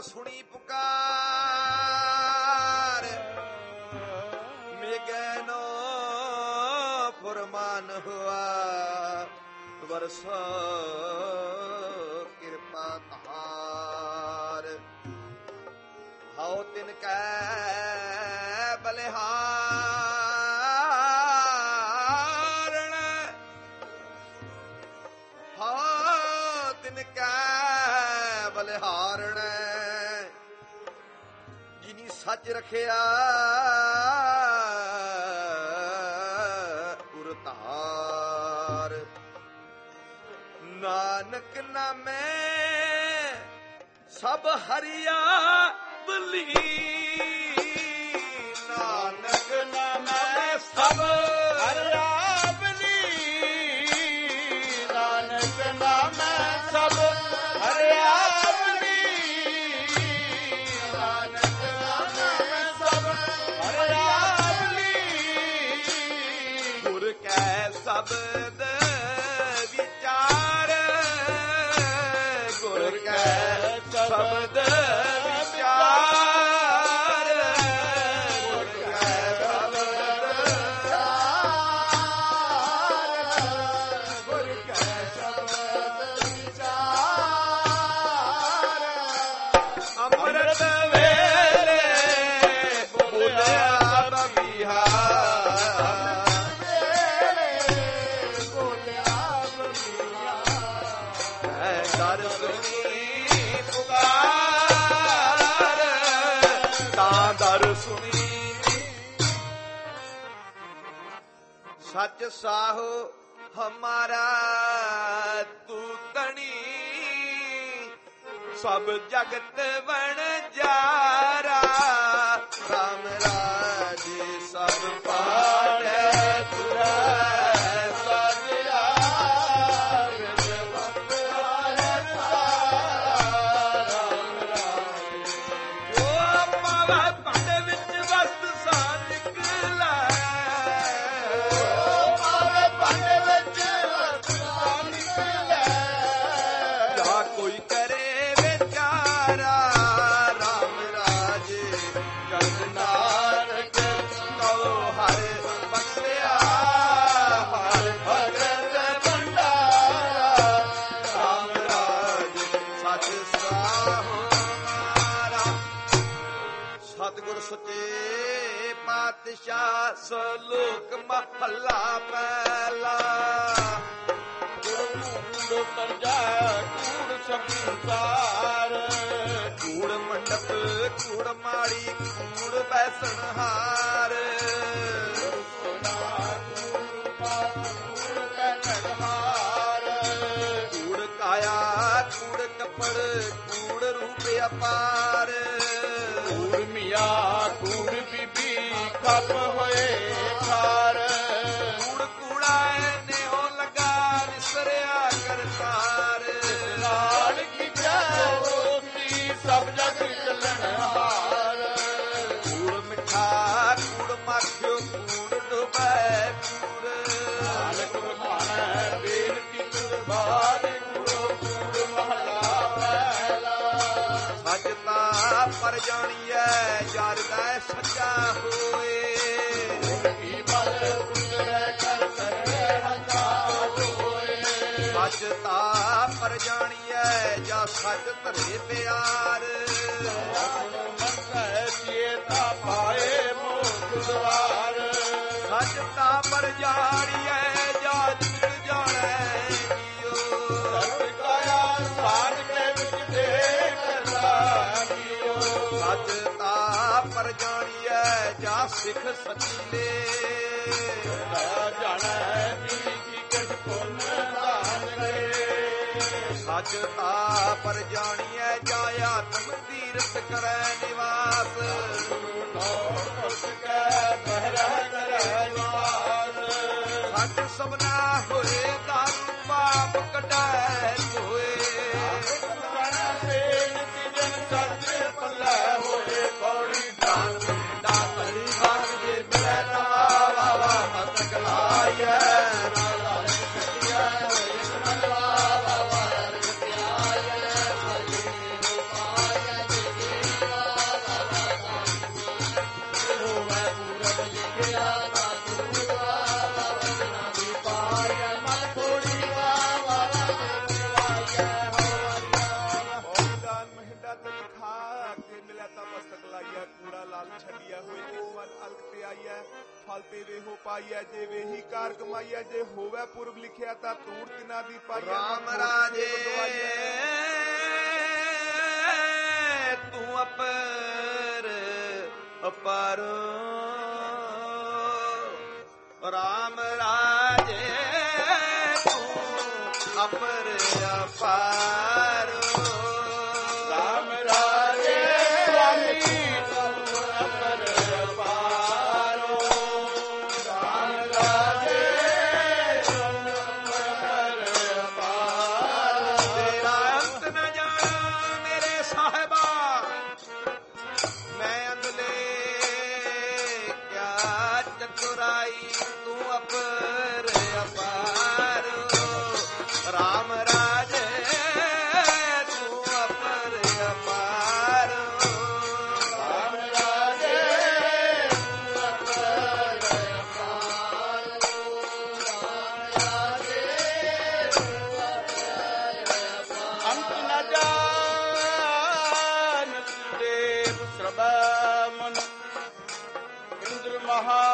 ਸੁਣੀ ਪੁਕਾਰ, ਮੇਗੈਨੋ ਫੁਰਮਾਨ ਹੁਆ, ਵਰਸੋ ਕਿਰਪਾ ਤਹਾਰ। ਹਉ ਤਿਨ ਕੈ ਬਲਿਹਾਰਣ, ਹਉ ਤਿਨ ਕੈ ਬਲਿਹਾਰਣ, ਜਿਨੀ ਸੱਚ ਰਖਿਆ ਉਰ ਧਾਰ। ਨਾਨਕ ਨਾਮੈ ਸਭ ਹਰਿਆ ਬਲੀ, ਨਾਨਕ ਨਾਮੈ ਸਭ ਹਰਿਆ ਬਲੀ, ਨਾਨਕ ਨਾਮੈ ਸਭ ਹਰਿਆ ਬਲੀ, ਨਾਨਕ ਨਾਮੈ ਸਭ ਹਰਿਆ ਬਲੀ। ਗੁਰ ਕੈ ਸ਼ਬਦ ਵਿਚਾਰ, ਗੁਰ ਕੈ ਸ਼ਬਦ ਵਿਚਾਰ, ਗੁਰ ਕੈ ਸ਼ਬਦ ਵਿਚਾਰ, ਗੁਰ ਕੈ ਸ਼ਬਦ ਵਿਚਾਰ। ਅੰਮ੍ਰਿਤ ਵੇਲੇ ਬੋਲਿਆ ਬਬੀਹਾਰ, ਦਰ ਸੁਣੀ ਪੁਕਾਰ, ਤਾਂ ਦਰ ਸੁਣੀ। ਸੱਚ ਸਾਹੋ ਹਮਾਰਾ ਤੂੰ ਤਣੀ, ਸਭ ਜਗਤ ਵਣ ਜਾਰਾ। ਰਾਮ ਰਾਜ ਸਭ ਪਾੜੈ ਤੁਰੈ ਸਾਜਿਆ, ਕੋਈ ਕਰੇ ਵਿਚਾਰਾ। ਰਾਮ ਰਾਜ ਜਗ ਨਾਨਕ ਕਉ ਹਰਿ ਬਖਸ਼ਿਆ, ਹਰਿ ਭਗਤ ਭੰਡਾਰਾ। ਰਾਮ ਰਾਜ ਸਚ ਸਾਹੋ ਮਾਰਾ। ਸਤਿਗੁਰ ਸੱਚੇ ਪਾਤਸ਼ਾਹ ਸਲੋਕ ਮਹੱਲਾ ਪਹਿਲਾ। ਕੂੜ ਪਰਜਾ ਕੂੜ ਸੰਸਾਰ, ਕੂੜ ਮੰਡਪ ਕੂੜ ਮਾੜੀ ਕੂੜ ਬੈਸਣਹਾਰ। ਕੂੜ ਕਾਇਆ ਕੂੜ ਕੱਪੜ ਕੂੜ ਰੂਪ ਅਪਾਰ। ਕੂੜ ਮੀਆਂ ਕੂੜ ਬੀਬੀ ਖੱਪ ਹੋਏ ਖਾਰ। ਕੂੜ ਕੂੜਾ ਨੇਹੋ ਲਗਾ ਵਿਸਰਿਆ ਕਰਤਾਰ। ਲਾਲ ਕੀ ਦੋਸਤੀ ਸਭ ਜਗ ਚੱਲਣ ਹਾਰ। ਕੂੜ ਮਿੱਠਾ ਕੂੜ ਮਾਖਿਓ ਕੂੜ ਡੁਬੈ ਕੂੜ। ਨਾਨਕ ਵਖਾਣੈ ਬੇਨਤੀ ਕੁਰਬਾਨ ਕੂੜੋ ਕੂੜ ਮਹਲਾ ਪਹਿਲਾ। ਸੱਚ ਤਾਂ ਪਰ ਜਾਣੀਐ ਜਰ ਦਾ ਸੱਚਾ ਹੋਏ। ਕੀ ਬਲ ਉਜੜੈ ਕਰ ਕਰੇ ਹੰਦਾ ਹੋਏ। ਸੱਚ ਤਾਂ ਪਰ ਜਾਣੀਐ ਜਾ ਸੱਚ ਧਰੇ ਪਿਆਰ। ਮੰਗੈ ਚੇਤਾ ਪਾਏ ਮੋਖ ਦੁਆਰ। ਸੱਚ ਤਾਂ ਪਰ ਜਾਣੀਐ ਜਾ ਜਿਤ ਜਾਣੈ ਜੀਓ। ਸੱਚ ਕਾਇਆ ਸਾਧ ਕੇ ਵਿੱਚ ਦੇਖ ਲਾਗਿਓ। ਸੱਚ ਤਾਂ ਪਰ ਜਾਣੀਐ ਜਾ ਸਿੱਖ ਸੱਚੀਲੇ। ਜਾਣੈ ਜੀ ਕੀ ਕਿਛ ਪੁੰਨ ਦਾਨ ਗਏ। ਸੱਚ ਤਾਂ ਪਰ ਜਾਣੀਐ ਜਾ ਆਤਮ ਤੀਰਥ ਕਰੈ ਨਿਵਾਸ। ਸੱਚ ਸਭਨਾ ਹੋਏ ਦਾਰੂ ਪਾਪ ਕਢੈ ਹੋਏ। ਸੱਚ ਪੱਲੇ ਹੋਏ ਪੌੜੀ ਦਾਨ ਦਾਤਰੀ ਬਾਗ ਜੇ ਮਿਲੈ ਨਵਾ ਵਾ ਮਤ ਕਲਾਈਐ। ਮਿਲਿਆ ਤਨ ਖਾ ਕੇ ਮਿਲਿਆ ਤਾਂ ਮਸਤਕ ਲਾਈਐ, ਕੂੜਾ ਲਾਲ ਛੱਡਿਆ ਹੋਏ ਤੇ ਮਨ ਅਲਕ ਤੇ ਆਈਐ, ਫਲ ਤੇ ਵੇਹੋ ਪਾਈਐ, ਜੇ ਵੇਹੀ ਕਾਰ ਕਮਾਈਐ, ਜੇ ਹੋਵੇ ਪੁਰਬ ਲਿਖਿਆ ਤਾਂ ਤੂੜ ਤਿਨਾ ਦੀ ਪਾਈਐ। ਰਾਮ ਰਾਜੇ ਤੂੰ ਅਪਰ ਅਪਾਰੋ, ਰਾਮ ਰਾਜੇ ਤੂੰ ਅਪਰ ਅਪਾਰੋ, ਰਾਮ ਰਾਜੇ ਤੂੰ ਅਪਰ ਅਪਾਰੋ, ਰਾਮ ਰਾਜੇ ਤੂੰ ਅਪਰ ਅਪਾਰੋ। ਤੇਰਾ ਅੰਤ ਨ ਜਾਣਾ ਮੇਰੇ ਸਾਹਿਬਾ, ਮੈਂ ਅੰਦਲੇ ਕਿਆ ਚਤੁਰਾਈ, ਤੂੰ ਅਪਰ ਅਪਾਰੋ, ਰਾਮ ਰਾਜੇ ਤੂੰ ਅਪਰ ਅਪਾਰੋ, ਰਾਮ ਰਾਜੇ ਤੂੰ ਅਪਰ ਅਪਾਰੋ, ਰਾਮ ਰਾਜੇ ਤੂੰ ਅਪਰ ਅਪਾਰੋ। ਅੰਤ ਨ ਜਾਣ ਦੇਵ ਸਰਬਾ ਮਨ, ਇੰਦਰ ਮਹਾ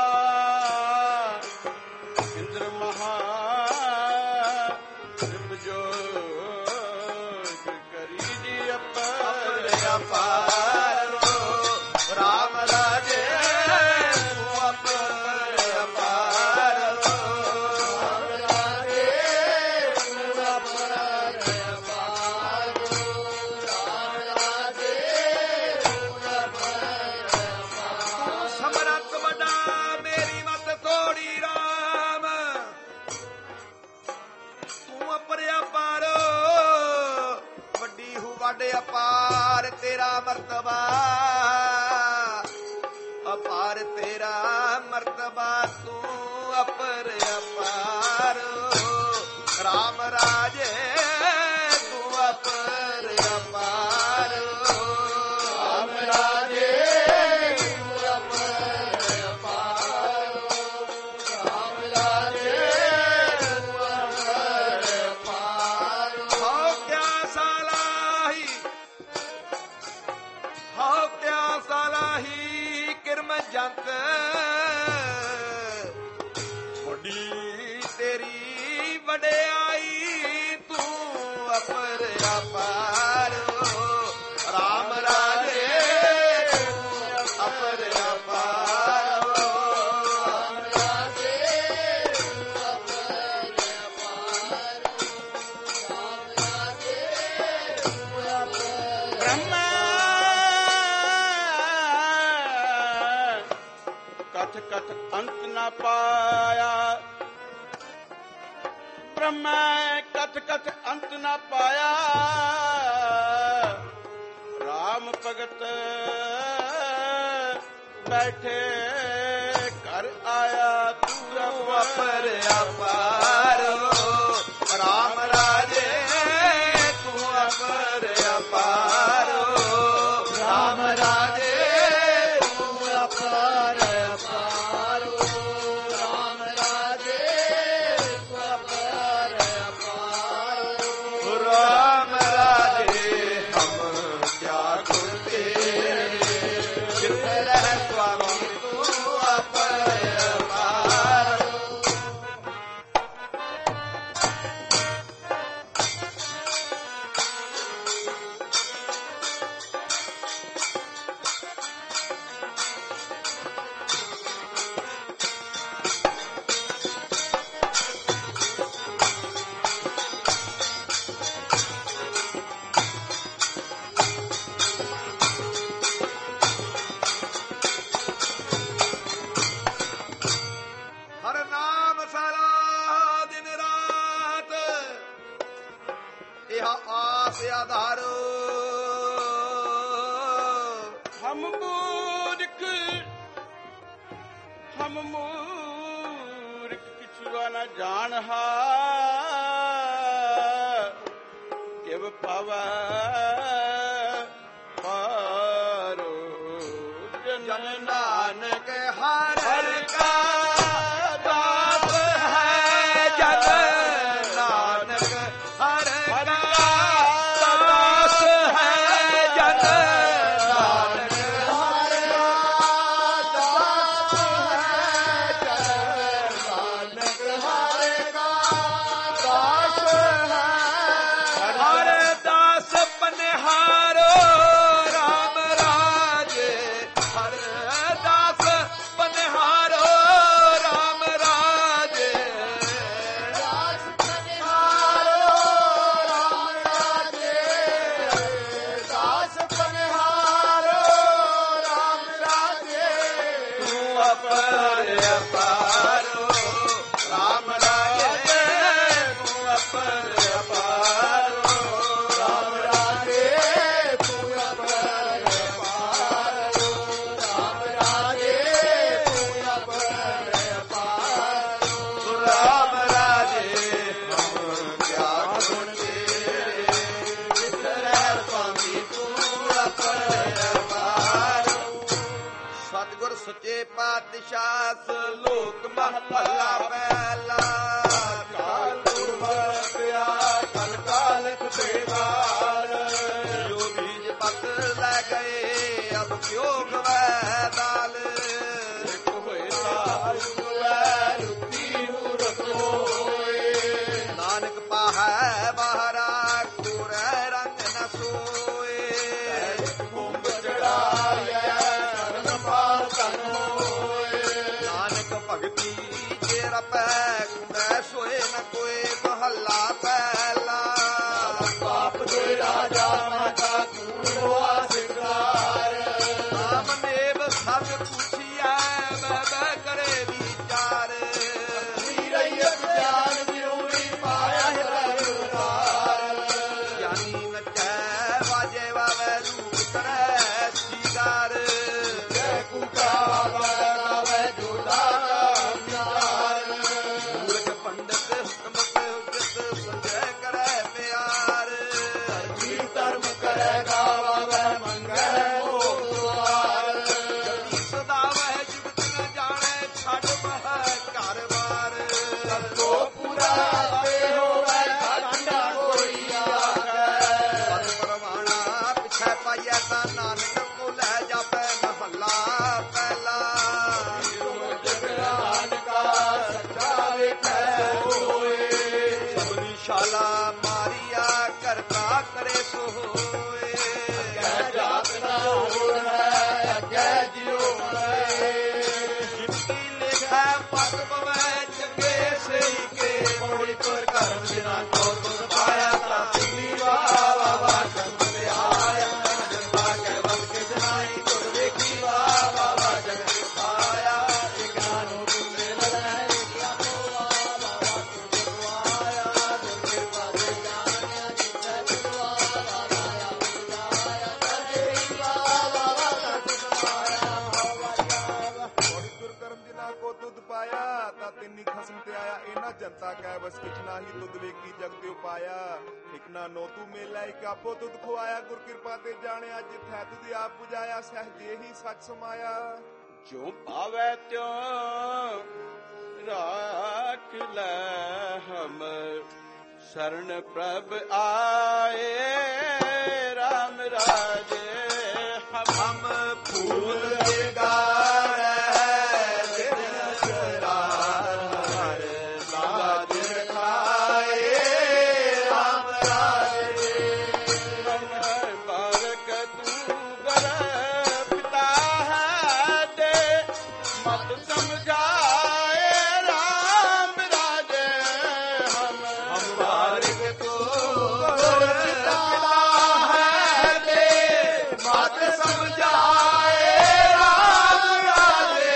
ਅਪਾਰੋ, ਰਾਮ ਰਾਜੇ ਤੂੰ ਅਪਰ ਅਪਾਰੋ, ਰਾਮ ਰਾਜੇ ਤੂੰ ਅਪਰ ਅਪਾਰੋ, ਰਾਮ ਰਾਜੇ ਤੂੰ ਅਪਰ ਅਪਾਰੋ। ਸਮਰੱਥ ਵੱਡਾ ਮੇਰੀ ਮਤ ਤੋੜੀ ਰਾਮ, ਤੂੰ ਅਪਰ ਅਪਾਰੋ, ਵੱਡੀ ਹੂ ਵੱਡ ਅਪਾਰ ਤੇਰਾ ਮਰਤਬਾ, ਅਪਾਰ ਤੇਰਾ ਮਰਤਬਾ, ਤੂੰ ਅਪਰ ਅਪਾਰੋ, ਰਾਮ ਰਾਜੇ ਤੂੰ ਅਪਰ ਅਪਾਰੋ, ਰਾਮ ਰਾਜੇ ਤੂੰ ਅਪਰ ਅਪਾਰੋ, ਰਾਮ ਰਾਜੇ ਤੂੰ ਅਪਰ ਅਪਾਰੋ। ਹੋ ਕਿਆ ਸਾਲਾਹੀ, ਹੋ ਕਿਆ ਸਾਲਾਹੀ ਕਿਰਮ ਜੰਤ, ਵੱਡੀ ਤੇਰੀ ਵਡਿਆਈ, ਤੂੰ ਅਪਰ ਅਪਾਰੋ, ਰਾਮ ਰਾਜੇ ਤੂੰ ਅਪਰ ਅਪਾਰੋ, ਰਾਮ ਰਾਜੇ ਤੂੰ ਅਪਰ ਅਪਾਰੋ, ਰਾਮ ਰਾਜੇ ਤੂੰ ਅਪਰ। ਬ੍ਰਹਮਾ ਕਥ ਕਥ ਅੰਤ ਨ ਪਾਇਆ, ਬ੍ਰਹਮਾ ਕਥ ਕਥ ਅੰਤ ਨ ਪਾਇਆ, ਰਾਮ ਭਗਤ ਬੈਠੇ ਘਰ ਆਇਆ, ਤੂੰ ਅਪਰ ਅਪਾਰੋ, ਰਾਮ ਰਾਜੇ ਤੂੰ ਅਪਰ ਅਪਾਰੋ, ਰਾਮ ਰਾਜੇ ਤੂੰ ਅਪਰ ਅਪਾਰੋ, ਰਾਮ ਰਾਜੇ ਤੂੰ ਅਪਰ ਅਪਾਰੋ, ਰਾਮ ਰਾਜੇ ਹਮ ਕਿਆ ਗੁਰ ਤੇਰੇ, ਕਿਰਪਾ ਰਹਿ ਸੁਆਮੀ ਤੂੰ ਅਪਰ ਅਪਾਰੋ। ਹਰ ਨਾਮ ਸਾਲਾ ਦਿਨ ਰਾਤ, ਇਹ ਆਸ ਆਧਾਰੋ, ਹਮ ਮੂਰਖ ਕਿਛੁਆ ਨ ਜਾਣਹਾ, ਕਿਵ ਪਾਵੈ ਪਾਰੋ, ਜਨ ਨਾਨਕ ਹਰ ਕਾ ਦਾਸ ਹੈ, ਜਨ ਨਾਨਕ ਹਰ ਕਾ ਦਾਸ ਹੈ, ਜਨ ਪਾਤਸ਼ਾਹ ਸਲੋਕ ਮਹਲਾ ਪਹਿਲਾ। ਕਾਲ ਗੁਰਮਤਿਆ ਕਲ ਕਾਲਖ ਬੇਗਾਲ, ਜੋ ਬੀਜ ਪਤ ਲੈ ਗਏ ਅਬ ਪਿਓਗ ਵੈ ਦਾਲ। ਇੱਕ ਹੋਏ ਸਾਹਿਬ ਵੈ ਰੁਤੀ ਮੂਰਤ ਹੋਏ, ਨਾਨਕ ਪਾਹੈ ਬਾਹਰਾ ਕੋਰੈ ਰੰਗ ਨ ਸੋਏ। ਕੁੰਭ ਚੜਾਇਆ ਕਰਨ ਪਾਰ ਤਨ ਹੋਏ, ਨਾਨਕ ਭਗਤੀ ਜੇ ਰਪੈ ਕੁੰਡੈ ਸੋਏ ਨ ਕੋਏ। ਮਹੱਲਾ ਪਹਿਲਾ। ਪਾਪ ਦੋਇ ਰਾਜਾ ਮਾਤਾ ਕੂੜ ਹੋਆ ਸਿੰਗਾਰ, ਨਾਮ ਨੇਮ ਸਭ ਪੁੱਛਿਆ ਬਹਿ ਬਹਿ ਕਰੇ ਵਿਚਾਰ। ਰਈਅਤ ਗਿਆਨ ਵਿਉਣੀ ਪਾਇਆ ਹਰਿ ਗਿਆਨੀ ਨਚੈ ਵਾਜੇ ਵਾਵੇ ਰੂਪ ਕਰੈ ਸੀਗਾਰ। ਜੈ ਕੁਕਾ ਗਾਵੇ ਜੋਦਾ ਵਿਚਾਰ, ਮੂਰਖ ਪੰਡਤ ਹੁਕਮਤ ਉਜਤ ਸੁਝੈ ਕਰੈ ਪਿਆਰ। ਧਰਮੀ ਧਰਮ ਕਰੈ ਗਾਵੇ ਮੰਗੈ ਮੋਦਵਾਰ, ਸਦਾ ਵਹਿ ਜੁਗਤ ਨ ਜਾਣੈ ਛੱਡ ਮਹਿ ਘਰ ਬਾਰ। ਸੋ ਪੂਰਾ ਤੇ ਹੋਵੇ ਠੰਡਾ ਕੋਈ ਆਗੈ, ਪਦ ਪਰਵਾਣਾ ਪਿਛੈ ਪਾਈਐ ਤਾਂ ਨਾਨਕ ਕੋ ਲੈ ਜਾਪੈ। ਮਹੱਲਾ ਪਹਿਲਾ। ਜਗਰਾਨ ਕਾ ਸੱਚਾ ਵੇਖੈ ਹੋਏ, ਸਬਨੀ ਸ਼ਾਲਾ ਮਾਰੀਆ ਕਰਤਾ ਕਰੇ ਸੋ ਹੋਏ। ਕਹਿ ਜਾਤ ਨਾ ਹੋਰ ਹੈ ਅੱਗੇ ਜਿਉ ਮਰੇ, ਜਿਨਕੀ ਲੇਖੈ ਪਦ ਪਵੈ ਚੰਗੇ ਸਹੀ ਕੇ। ਕੋੜੀ ਪਰ ਕਰਮ ਬਿਨਾ ਕੋ ਤੁਧ ਪਾਇਆ, ਤਾਂ ਤੁਮੀ ਵਾਹ ਵਾਹ ਕਰਮ ਤੇ ਆਇਆ। ਜਨਤਾ ਕੈ ਬਲ ਕੇ ਜਨਾਈ ਤੁਧ ਵੇਖੀ ਵਾਹ ਵਾਹ ਜਗ ਪਾਇਆ। ਇਕ ਨਾਨੋ ਤੁਮੇ ਲੜੈ ਕਿਆ ਕੋ ਵਾਹ ਵਾਹ ਤੁਧ ਆਇਆ। ਦੁਰ ਕਿਰਪਾ ਦੇ ਜਾਣਿਆ ਜਿਤੈ ਤੁਧ ਵਾਹ ਵਾਹ ਆਇਆ ਵਾਹ ਵਾਹ ਤੁਧ ਆਇਆ। ਬੜੀ ਦੁਰਕਰਮ ਜਿਨਾ ਕੋ ਤੁਧ ਪਾਇਆ, ਤਾਂ ਤਿੰਨੀ ਖਸਮ ਤੇ ਆਇਆ। ਇਹਨਾਂ ਜਨਤਾ ਕੈ ਬਸ ਕਿਛ ਨਾਹੀ ਤੁਧ ਵੇਖੀ ਜਗ ਤੇ ਉਪਾਇਆ। ਇਕ ਨਾ ਨੋ ਤੂੰ ਮੇਲਾ ਇਕ ਆਪੋ ਤੁਧ ਖਵਾਇਆ। ਗੁਰ ਕਿਰਪਾ ਤੇ ਜਾਣਿਆ ਜਿਥੈ ਤੁਧ ਆਪ ਪੁਜਾਇਆ। ਸਹਿਜੇ ਹੀ ਸੱਚ ਸਮਾਇਆ। ਜੋ ਭਾਵੈ ਤਿਉ ਰਾਖ ਲੈ ਹਮ ਸ਼ਰਨ ਪ੍ਰਭ ਆਏ। ਰਾਮ ਰਾਜੇ ਹਮ ਫੂਲ ਵਿਗਾਰੈ ਦਿਨ ਸਰਾਰ। ਲਾਜ ਰਖਾਏ ਰਾਮ ਰਾਜੇ। ਬਾਰਕ ਤੂੰ ਗਰ ਪਿਤਾ ਹੈ ਦੇ ਮਤ ਸਮਝਾਏ। ਰਾਮ ਰਾਜੇ ਹਮ ਬਾਰਿਕ ਤੋ ਗੁਰ ਪਿਤਾ ਹੈ ਦੇ ਮਤ ਸਮਝਾਏ। ਰਾਮ ਰਾਜੇ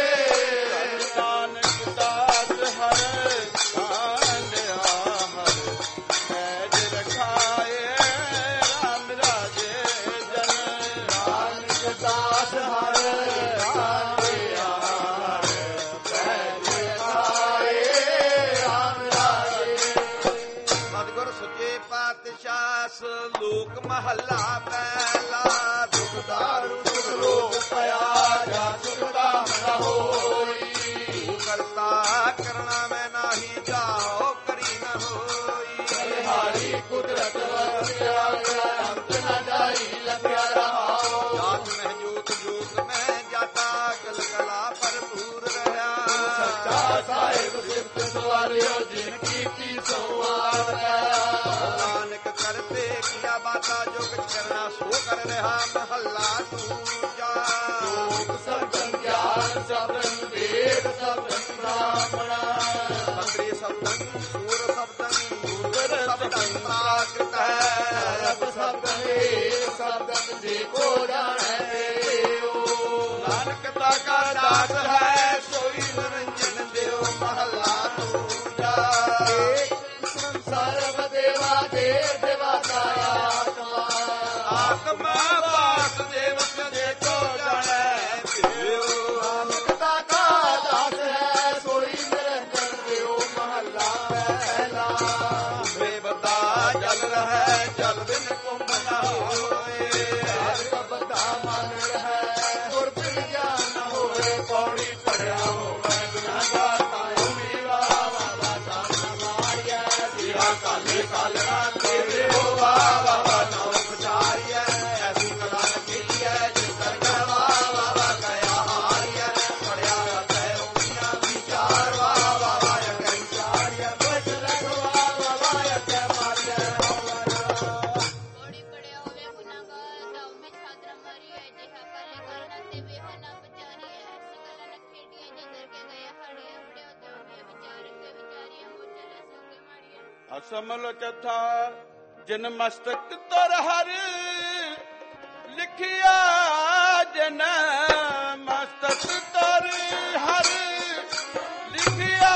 ਨਾਨਕ ਦਾਸ ਹਰ ਕਾਂਡਿਆ ਹਰ ਪੈਜ ਰਖਾਏ। ਰਾਮ ਰਾਜੇ ਜਨ ਨਾਨਕ ਦਾਸ ਹਰ ਰਾਜਿਆ ਪੈਜ ਆਏ। ਰਾਮ ਰਾਜੇ ਸਤਿਗੁਰ ਸੁੱਚੇ ਪਾਤਸ਼ਾਹ ਸਲੋਕ ਮਹੱਲਾ ਪਹਿਲਾ। ਦੁਖਦਾਰੂ ਸੁਖ ਰੋਗ ਪਿਆ ਜਾ ਸੁਖਦਾ ਮਨ ਹੋਈ, ਤੂੰ ਕਰਤਾ ਕਰਣਾ ਮੈਂ ਨਾਹੀ ਜਾਓ ਕਰੀ ਨ ਹੋਈ। ਹਾਰੀ ਕੁਦਰਤ ਵਸਿਆ ਅੰਤ ਨ ਜਾਈ ਲਗਿਆ ਰਹਾਓ। ਜਾਤ ਮਹਿ ਜੋਤ ਜੋਤ ਮੈਂ ਜਾਤਾ ਕਲ ਕਲਾ ਭਰਪੂਰ ਰਹਾ। ਸੱਚਾ ਸਾਹਿਬ ਸਿਫਤ ਸਵਾਲਿਓ ਜਿਨ ਕੀਤੀ ਸੰਵਾਦ ਹੈ। ਨਾਨਕ ਕਰਤੇ ਕੀਆ ਬਾਤਾ ਜੋ ਕੁਛ ਕਰਨਾ ਸੋ ਕਰ ਰਿਹਾ। ਮਹੱਲਾ ਦੂਜਾ। ਲੋਕ ਸਬਦਨ ਗਿਆਨ ਸਬਦਨ ਵੇਦ ਸਬਦਨ ਬ੍ਰਾਹਮਣਾ, ਮੰਤਰੀ ਸਬਦਨ ਸੂਰ ਸਬਦਨ ਗੁਰ ਸਬਦਨ ਪ੍ਰਾਕ੍ਰਿਤ ਹੈ। ਰਬ ਸਬਦਨ ਏਕ ਸਬਦਨ ਜੇ ਕੋ ਜਾਣੈ ਦੇਓ। ਨਾਨਕ ਤਾ ਕਾ ਦਾਸ ਹੈ ਸੋਈ ਨਿਰੰਜਨ ਦਿਓ। ਮਹੱਲਾ ਦੂਜਾ। ਸਰਬ ਦੇਵਾ ਦੇਵ ਦੇਵਾਤਾ ਆਤਮਾ, ਆਤਮਾ ਵਾਸੁਦੇਵ ਜੇ ਕੋ ਜਾਣੈ ਦਿਓ। ਨਾਨਕਤਾ ਕਾ ਦਾਸ ਹੈ ਸੋਈ ਨਿਰੰਜਨ ਦਿਓ। ਮਹੱਲਾ ਪਹਿਲਾ। ਬੇਬਤਾ ਜਲ ਰਹਿ ਜਲ ਬਿਨ ਕੁੰਭ ਨ ਹੋਏ। ਹਰ ਕਬਦਾ ਮਨ ਰਹਿ ਗੁਰ ਬਿਨ ਗਿਆਨ ਨ ਹੋਏ। ਪੌੜੀ ਅਸਮਲ ਕਥਾ ਜਿਨ ਮਸਤਕ ਤਰ ਹਰ ਲਿਖਿਆ, ਜਿਨ ਮਸਤਕ ਤਰ ਹਰ ਲਿਖਿਆ,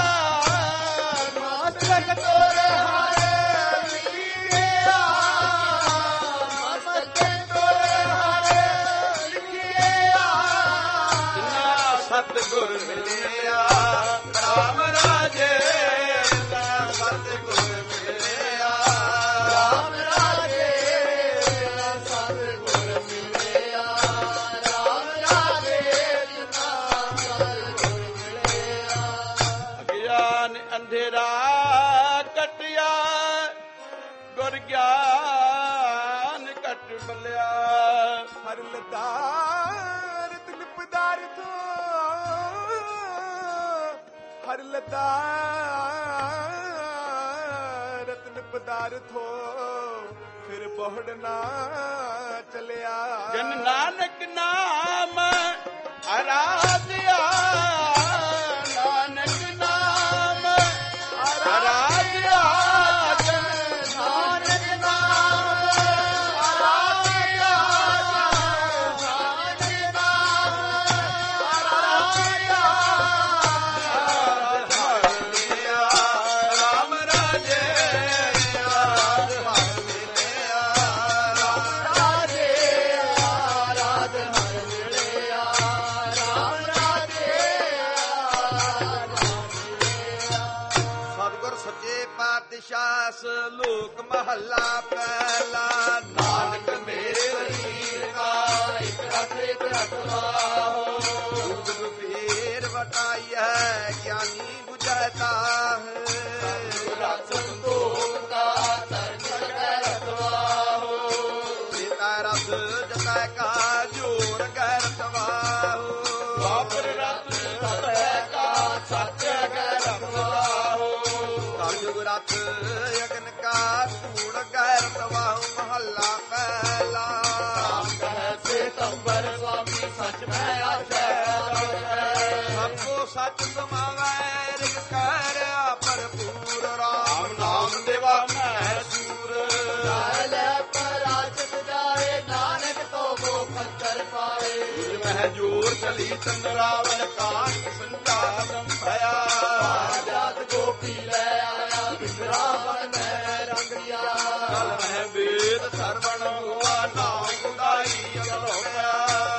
ਮਸਤਕ ਤਰ ਹਰ ਲਿਖਿਆ, ਮਸਤਕ ਤਰ ਹਰ ਲਿਖਿਆ, ਜਿਨਾ ਸਤਿਗੁਰ ਮਿਲਿਆ ਰਾਮ ਰਾਜੇ, ਸਤਿਗੁਰ ਮਿਲਿਆ ਰਾਮ ਰਾਜੇ, ਸਤਿਗੁਰ ਮਿਲਿਆ ਰਾਮ ਰਾਜੇ, ਜਿਨਾ ਸਤਿਗੁਰ ਮਿਲਿਆ। ਅਗਿਆਨ ਅੰਧੇਰਾ ਕਟਿਆ, ਗੁਰ ਗਿਆਨ ਕਟ ਬਲਿਆ, ਹਰ ਲਤਾਰ ਤਿਲ ਪਦਾਰਥ, ਹਰ ਲਤਾਰ ਰਤਨ ਪਦਾਰਥੋ, ਫਿਰ ਬਹੁੜ ਨਾ ਚਲਿਆ, ਜਨ ਨਾਨਕ ਨਾਮ ਆਰਾਧਿਆ, ਨਾਨਕ ਨਾਮ ਆਰਾਧਿਆ, ਜਨ ਨਾਨਕ ਨਾਮ ਆਰਾਧਿਆ, ਨਾਨਕ ਨਾਮ ਆਰਾਧਿਆ, ਰਾਮ ਰਾਜੇ, ਸਤਿਗੁਰ ਸੱਚੇ ਪਾਤਸ਼ਾਹ ਸਲੋਕ ਮਹੱਲਾ ਪਹਿਲਾ, ਨਾਨਕ ਮੇਰੇ ਵਰੀਰ ਕਾ ਇੱਕ ਰਖਵਾਓ, ਗੁਰੂ ਫੇਰ ਵਟਾਈਐ ਗਿਆਨੀ ਬੁਝਾਤਾ ਹੈ, ਰਸ ਸੰਤੋਖ ਦਾ ਤਰਨ ਕੈ ਰਖਵਾਓ, ਪਿਤਾ ਰਸ ਜਤੈ ਕਾ ਜੋਰ ਗੈ ਰਖਵਾਓ, ਵਾਪਰ ਰਤ ਸਤੈ ਕਾ ਸੱਚ ਕੈ ਰਖਵਾਓ, ਕਲਯੁਗ ਰਤ ਅਗਨ ਕਾ ਧੂੜ ਗੈ ਰਖਵਾਓ, ਮਹੱਲਾ ਪਹਿਲਾ। ਕਹੈ ਸੇਤੰਬਰ ਸੁਆਮੀ ਸਚ ਮੈਂ ਆਚੈ, ਸਭੋ ਸੱਚ ਸਮਾਵੈ ਰਿਗ ਕਰਿਆ ਭਰਪੂਰ, ਰਾਮ ਨਾਮ ਦੇਵਾ ਮੈਂ ਸੂਰ, ਲੈ ਪਰਾਜਤ ਜਾਏ, ਨਾਨਕ ਤੋ ਮੋ ਪੰਚਰ ਪਾਏ, ਮਹਿ ਜੋਰ ਚਲੀ ਚੰਦਰਾਵਨ ਕਾਨ ਸੰਤਾਨ ਭਇਆ, ਜਾਤ ਗੋਪੀ ਲੈ ਆਇਆ ਬਿੰਦਰਾਵਨ ਮੈਂ ਰੰਗਿਆ, ਕਲ ਮਹਿ ਵੇਦ ਸਰਵਣ ਹੋਆ, ਨਾਮ ਗੁਦਾਈ ਅਗਲੋਇਆ,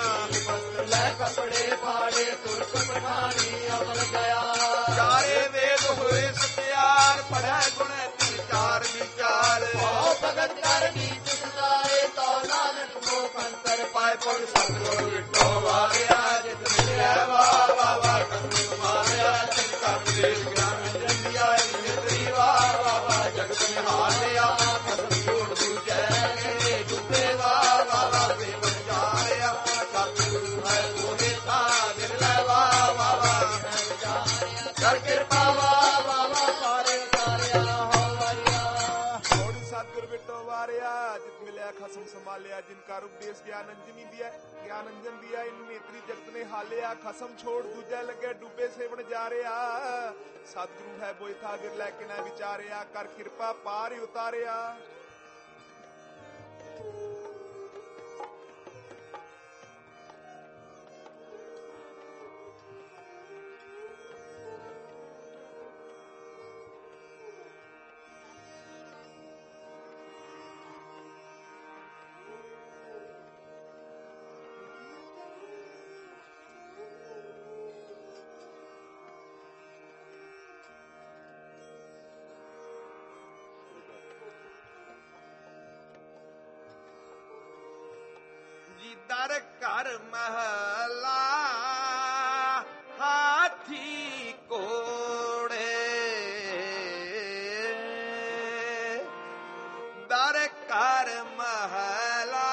ਲੈ ਕਪੜੇ ਪਾੜੇ ਤੁਰਕ ਪਠਾਣੀ ਅਮਲ ਗਿਆ, ਚਾਰੇ ਵੇਦ ਹੋਏ ਸਤਿਆਰ, ਪੜੈ ਗੁਣ ਵਿਚਾਰ ਵਿਚਾਰ, ਭਾਉ ਭਗਤ ਕਰ ਨੀਚ ਸਦਾਏ, ਤੋ ਨਾਨਕ ਮੋ ਪੰਤਰ ਪਾਏ, ਪੜ ਸਤਿਗੁਰ ਵਿਟੋ ਵਾਰਿਆ, ਜਿਤ ਮਿਲਿਆ ਵਾ ਵਾ ਵਾ ਕੰਨ ਮਾਰਿਆ, ਜਿਤ ਕਰ ਦੇਸ ਗਿਆਨ ਜੰਦਿਆ, ਨਿਤਰੀ ਵਾ ਵਾ ਵਾ ਜਗਤ ਨਿਹਾਲਿਆ, ਕਸਮ ਛੋੜ ਦੂਜੈ ਕੇ ਡੁੱਬੇ ਵਾ ਵਾ ਵਾ ਵੇ ਵਿਚਾਰਿਆ, ਸਤਿਗੁਰੂ ਹੈ ਕੋਨੇ ਤਾ ਦਿਲ ਵਾ ਵਾ ਵਾ ਕਰ ਕਿਰਪਾ ਵਾ ਵਾ ਵਾ ਪਾਰੇ ਉਤਾਰਿਆ ਹੋ ਵਾਰਿਆ, ਹੋੜ ਸਤਿਗੁਰ ਬਿਟੋ ਵਾਰਿਆ, ਜਿਤ ਮਿਲਿਆ ਖਸਮ ਸੰਭਾਲਿਆ, ਜਿਨ ਕਾ ਉਪਦੇਸ਼ ਗਿਆਨ ਅੰਜਨੀ ਦਿਆ, ਗਿਆਨ ਅੰਜਨ ਦਿਆ, ਇਨ ਨੇਤਰੀ ਜਗਤ ਨੇ ਹਾਲਿਆ, ਖਸਮ ਛੋੜ ਦੂਜਾ ਲੱਗੇ ਡੁੱਬੇ ਸੇਵਣ ਜਾ ਰਿਆ, ਸਤਿਗੁਰੂ ਹੈ ਬੋਇ ਥਾ ਗਿਰ ਲੈ ਕੇ ਨਾ ਵਿਚਾਰਿਆ, ਕਰ ਕਿਰਪਾ ਪਾਰ ਉਤਾਰਿਆ। ਜੀ ਦਰ ਘਰ ਮਹਲਾ ਹਾਥੀ ਕੋੜੇ, ਦਰ ਘਰ ਮਹਲਾ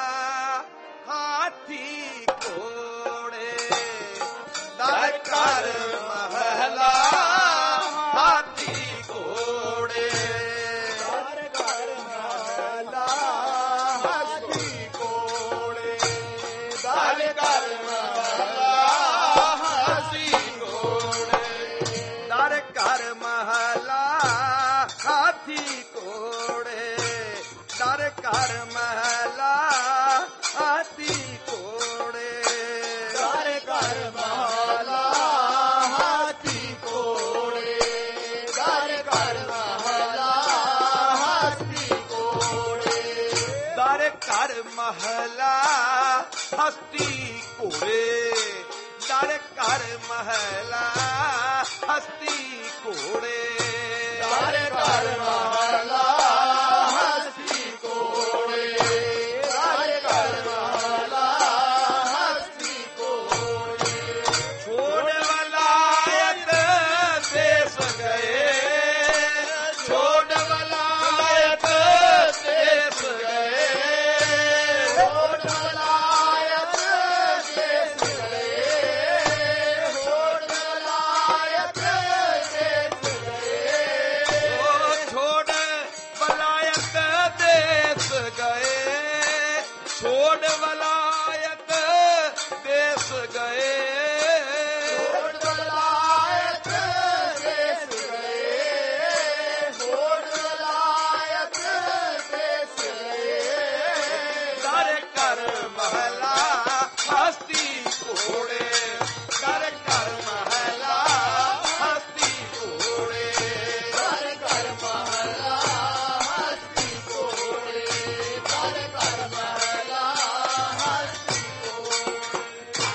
ਹਾਥੀ ਕੋੜੇ, ਦਰ ਘਰ ਮਹਲਾ ਹਾਥੀ ਕੋੜੇ, ਹਰ ਘਰ ਮਹਲਾ ਹਾਥੀ ਕੋੜੇ, ਦਰ ਘਰ ਘਰ ਮਹਲਾ ਹਸਤੀ ਘੋੜੇ, ਦਰ ਘਰ ਮਹਲਾ ਹਸਤੀ ਘੋੜੇ, ਦਰ ਘਰ ਮਹਲਾ ਹਸਤੀ ਘੋੜੇ, ਦਰ ਘਰ ਮਹਲਾ ਹਸਤੀ ਘੋੜੇ। ਛੋੜ ਵਲਾਇਤ ਦੇਸ ਗਏ, ਛੋੜ ਵਲਾਇਤ ਦੇਸ ਗਏ, ਛੋੜ ਵਲਾਇਤ ਦੇਸ ਗਏ, ਛੋੜ ਵਲਾਇਤ ਦੇਸ ਗਏ, ਛੋੜ ਵਲਾਇਤ ਦੇਸ ਗਏ, ਛੋੜ ਵਲਾਇਤ ਦੇਸ ਗਏ, ਛੋੜ ਵਲਾਇਤ ਦੇਸ ਗਏ, ਛੋੜ ਵਲਾਇਤ ਦੇਸ ਗਏ। ਦਰ ਘਰ ਮਹਲਾ ਹਸਤੀ ਘੋੜੇ, ਦਰ ਘਰ ਮਹਲਾ ਹਸਤੀ ਘੋੜੇ, ਦਰ ਘਰ ਮਹਲਾ ਹਸਤੀ ਘੋੜੇ, ਦਰ ਘਰ ਮਹਲਾ ਹਸਤੀ ਘੋੜੇ।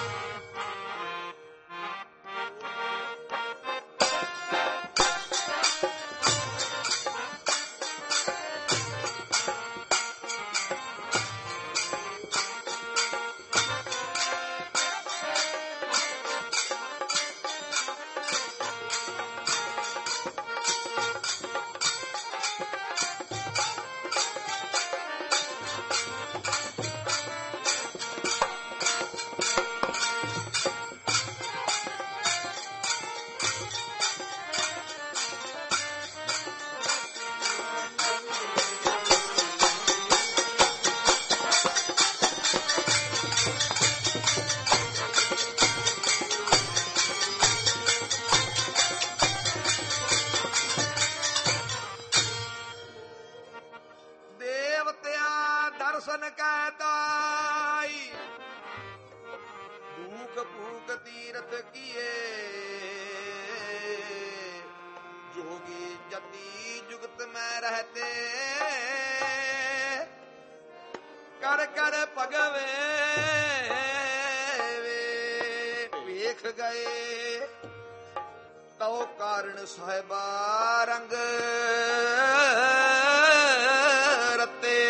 ਦੇਵਤਿਆਂ ਦਰਸ਼ਨ ਕੈ ਤਾਈ, ਭੂਖ ਭੂਖ ਤੀਰਥ ਕੀਏ, ਜੋਗੀ ਜਤੀ ਜੁਗਤ ਮੈਂ ਰਹਤੇ, ਕਰ ਕਰ ਭਗਵੇ ਵੇਖ ਗਏ, ਤਉ ਕਾਰਣ ਸਾਹਿਬਾ ਰੰਗ ਰਤੇ,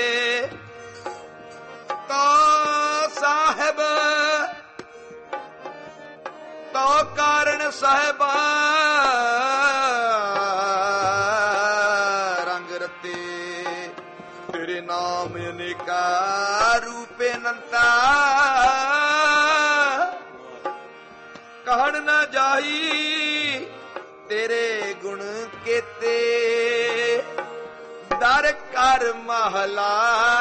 ਤੋ ਸਾਹਿਬ ਤੋ ਕਾਰਣ ਸਾਹਿਬਾ ਰੰਗ ਰਤੇ, ਤੇਰੇ ਨਾਮ ਅਨੇਕਾ ਰੂਪੇ ਨੰਤਾ, ਕਹਿਣ ਨਾ ਜਾਈ ਤੇਰੇ ਗੁਣ ਕੇਤੇ, ਦਰ ਘਰ ਮਹਲਾ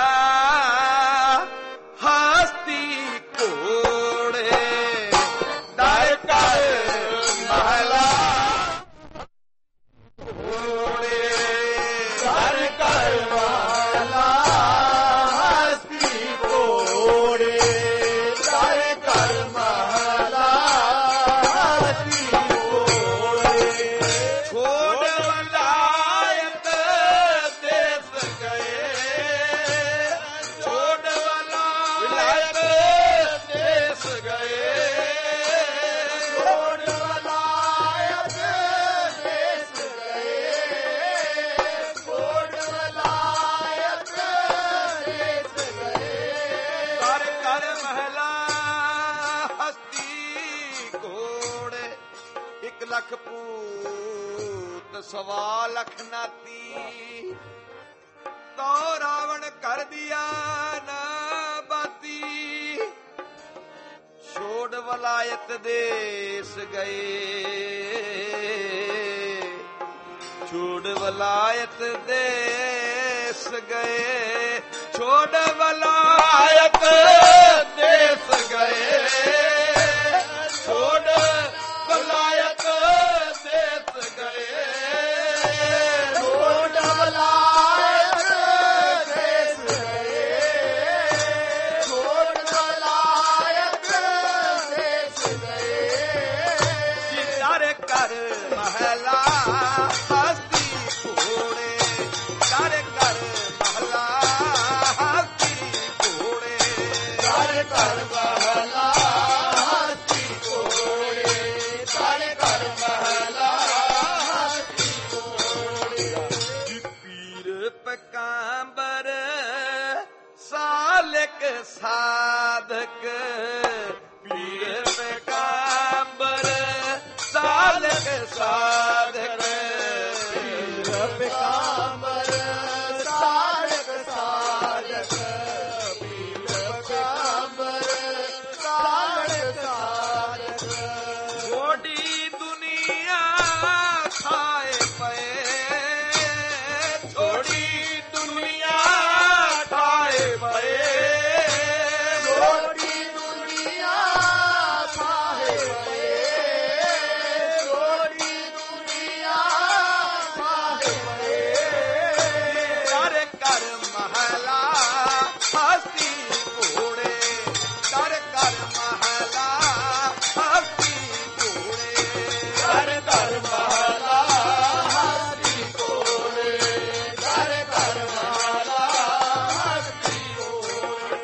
ਹਸਤੀ ਘੋੜੇ, ਦਰ ਘਰ ਮਹਲਾ ਘੋੜੇ, ਦਰ ਘਰ ਮਹਲਾ ਹਸਤੀ ਘੋੜੇ, ਦਰ ਘਰ ਮਹਲਾ ਹਸਤੀ ਘੋੜੇ। ਛੋੜ ਵਲਾਇਤ ਦੇਸ ਗਏ, ਛੋੜ ਵਲਾਇਤ ਦੇਸ ਗਏ, ਛੋੜ ਵਲਾਇਤ ਦੇਸ ਗਏ, ਛੋੜ ਵਲਾਇਤ ਦੇਸ ਗਏ। ਕਰ ਕਰ ਮਹਿਲਾ ਹਸਤੀ ਘੋੜੇ, 1 ਲੱਖ ਪੂਤ 1.25 ਲੱਖ ਨਾਤੀ, ਤੋ ਰਾਵਣ ਕਰ ਦਿਆ ਨਾ ਬਾਤੀ, ਛੋੜ ਵਲਾਇਤ ਦੇਸ ਗਏ, ਛੋੜ ਵਲਾਇਤ ਦੇਸ ਗਏ, ਛੋੜ ਵਲਾਇਤ ਦੇਸ ਗਏ, ਛੋੜ ਵਲਾਇਤ ਦੇਸ ਗਏ, ਛੋੜ ਵਲਾਇਤ ਦੇਸ ਗਏ, ਛੋੜ ਵਲਾਇਤ ਦੇਸ ਗਏ। ਦਰ ਘਰ ਮਹਲਾ ਹਸਤੀ ਘੋੜੇ, ਦਰ ਘਰ ਮਹਲਾ ਹਸਤੀ ਸਾਲਕ ਸਾਧਕ ਪੀਰ ਪੈਗੰਬਰ ਸਾਲਕ ਸਾਧਕ ਪੀਰ ਪੈਗੰਬਰ ਸਾਲਕ ਸਾਧਕ ਪੀਰ ਪੈਗੰਬਰ ਸਾਲਕ ਸਾਧਕ ਛੋਟੀ ਦੁਨੀਆ ਖਾਏ ਪਏ ਛੋਟੀ ਦੁਨੀਆ ਖਾਏ ਪਏ ਛੋਟੀ ਦੁਨੀਆ ਖਾਏ ਪਏ ਛੋਟੀ ਦੁਨੀਆ ਖਾਏ ਪਏ ਕਰ ਕਰ ਮਹਲਾ ਹਸਤੀ ਘੋੜੇ ਕਰ ਕਰ ਮਹਲਾ ਹਸਤੀ ਘੋੜੇ ਘਰ ਘਰ ਮਹਲਾ ਹਸਤੀ ਕੋਲੇ ਘਰ ਘਰ ਮਹਲਾ ਹਸਤੀ ਕੋਲੇ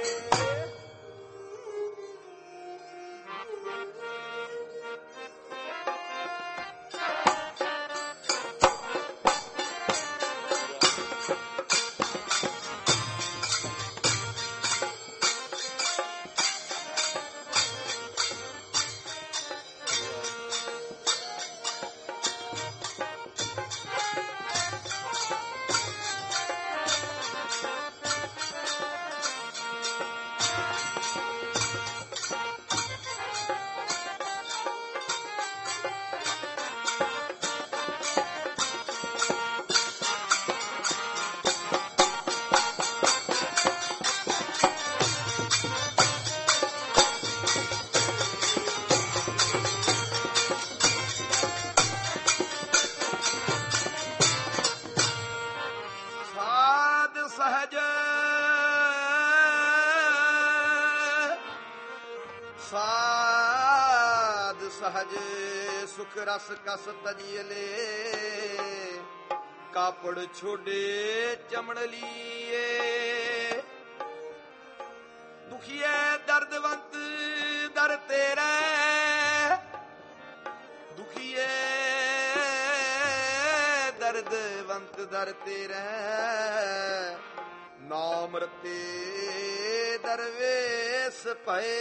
ਸਾਧ ਸਹਜ ਸਾਧ ਸਹਜ ਸੁਖ ਰਸ ਕਸ ਤਜੀਲੇ ਕਾਪੜ ਛੋਡੇ ਚਮੜ ਲੀਏ ਦੁਖੀਏ ਦਰਦਵੰਤ ਦਰ ਤੇਰਾ ਦੁਖੀਏ ਦਰਦਵੰਤ ਦਰ ਤੇਰਾ ਨਾਮ ਰਤੇ ਦਰਵੇਸ ਪਏ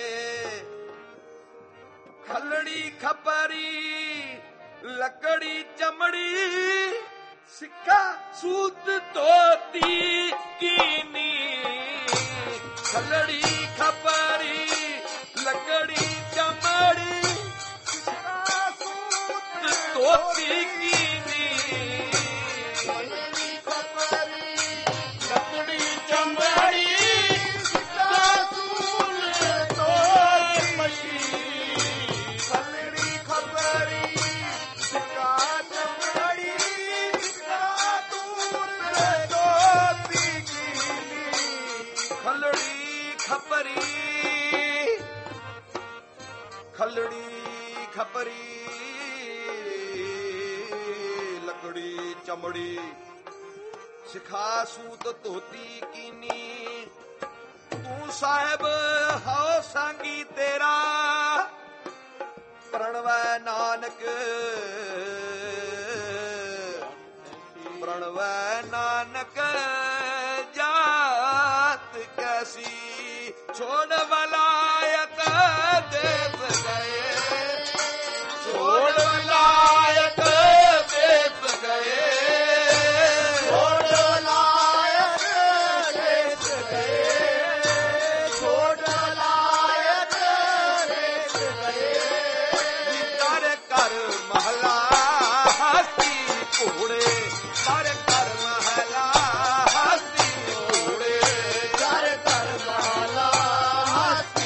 ਖਲੜੀ ਖਪਰੀ ਲੱਕੜੀ ਚਮੜੀ ਸਿੱਕਾ ਸੂਤ ਧੋਤੀ ਕੀਨੀ ਖਲੜੀ ਖਪਰੀ ਲੱਕੜੀ ਚਮੜੀ ਸਿੱਕਾ ਸੂਤ ਧੋਤੀ ਕੀਨੀ ਖਲੜੀ ਖਪਰੀ ਲੱਕੜੀ ਚਮੜੀ ਸਿੱਕਾ ਸੂਲ ਤੋੜੀ ਖਲੜੀ ਖਪਰੀ ਸਿੱਕਾ ਚਮੜੀ ਸਿੱਕਾ ਤੂਰ ਤੋੜੀ ਖਲੜੀ ਖਪਰੀ ਖਲੜੀ ਖਪਰੀ ਲੱਕੜੀ ਚਮੜੀ ਸਿਖਾ ਸੂਤ ਧੋਤੀ ਕੀਨੀ ਤੂੰ ਸਾਹਿਬ ਹਉ ਸੰਗੀ ਤੇਰਾ ਪ੍ਰਣਵੈ ਨਾਨਕ ਪ੍ਰਣਵੈ ਨਾਨਕ ਜਾਤ ਕੈਸੀ ਛੋੜ ਵਲਾਇਤ ਦੇਸ ਗਏ ਛੋੜ ਵਲਾਇਤ ਦੇਸ ਗਏ ਛੋੜ ਲਾਇਕ ਦੇਸ ਗਏ ਛੋੜ ਲਾਇਕ ਦੇਸ ਗਏ ਕਰ ਕਰ ਮਹਲਾ ਹਸਤੀ ਘੋੜੇ ਕਰ ਕਰ ਮਹਲਾ ਹਸਤੀ ਘੋੜੇ ਘਰ ਘਰ ਮਹਲਾ ਹਸਤੀ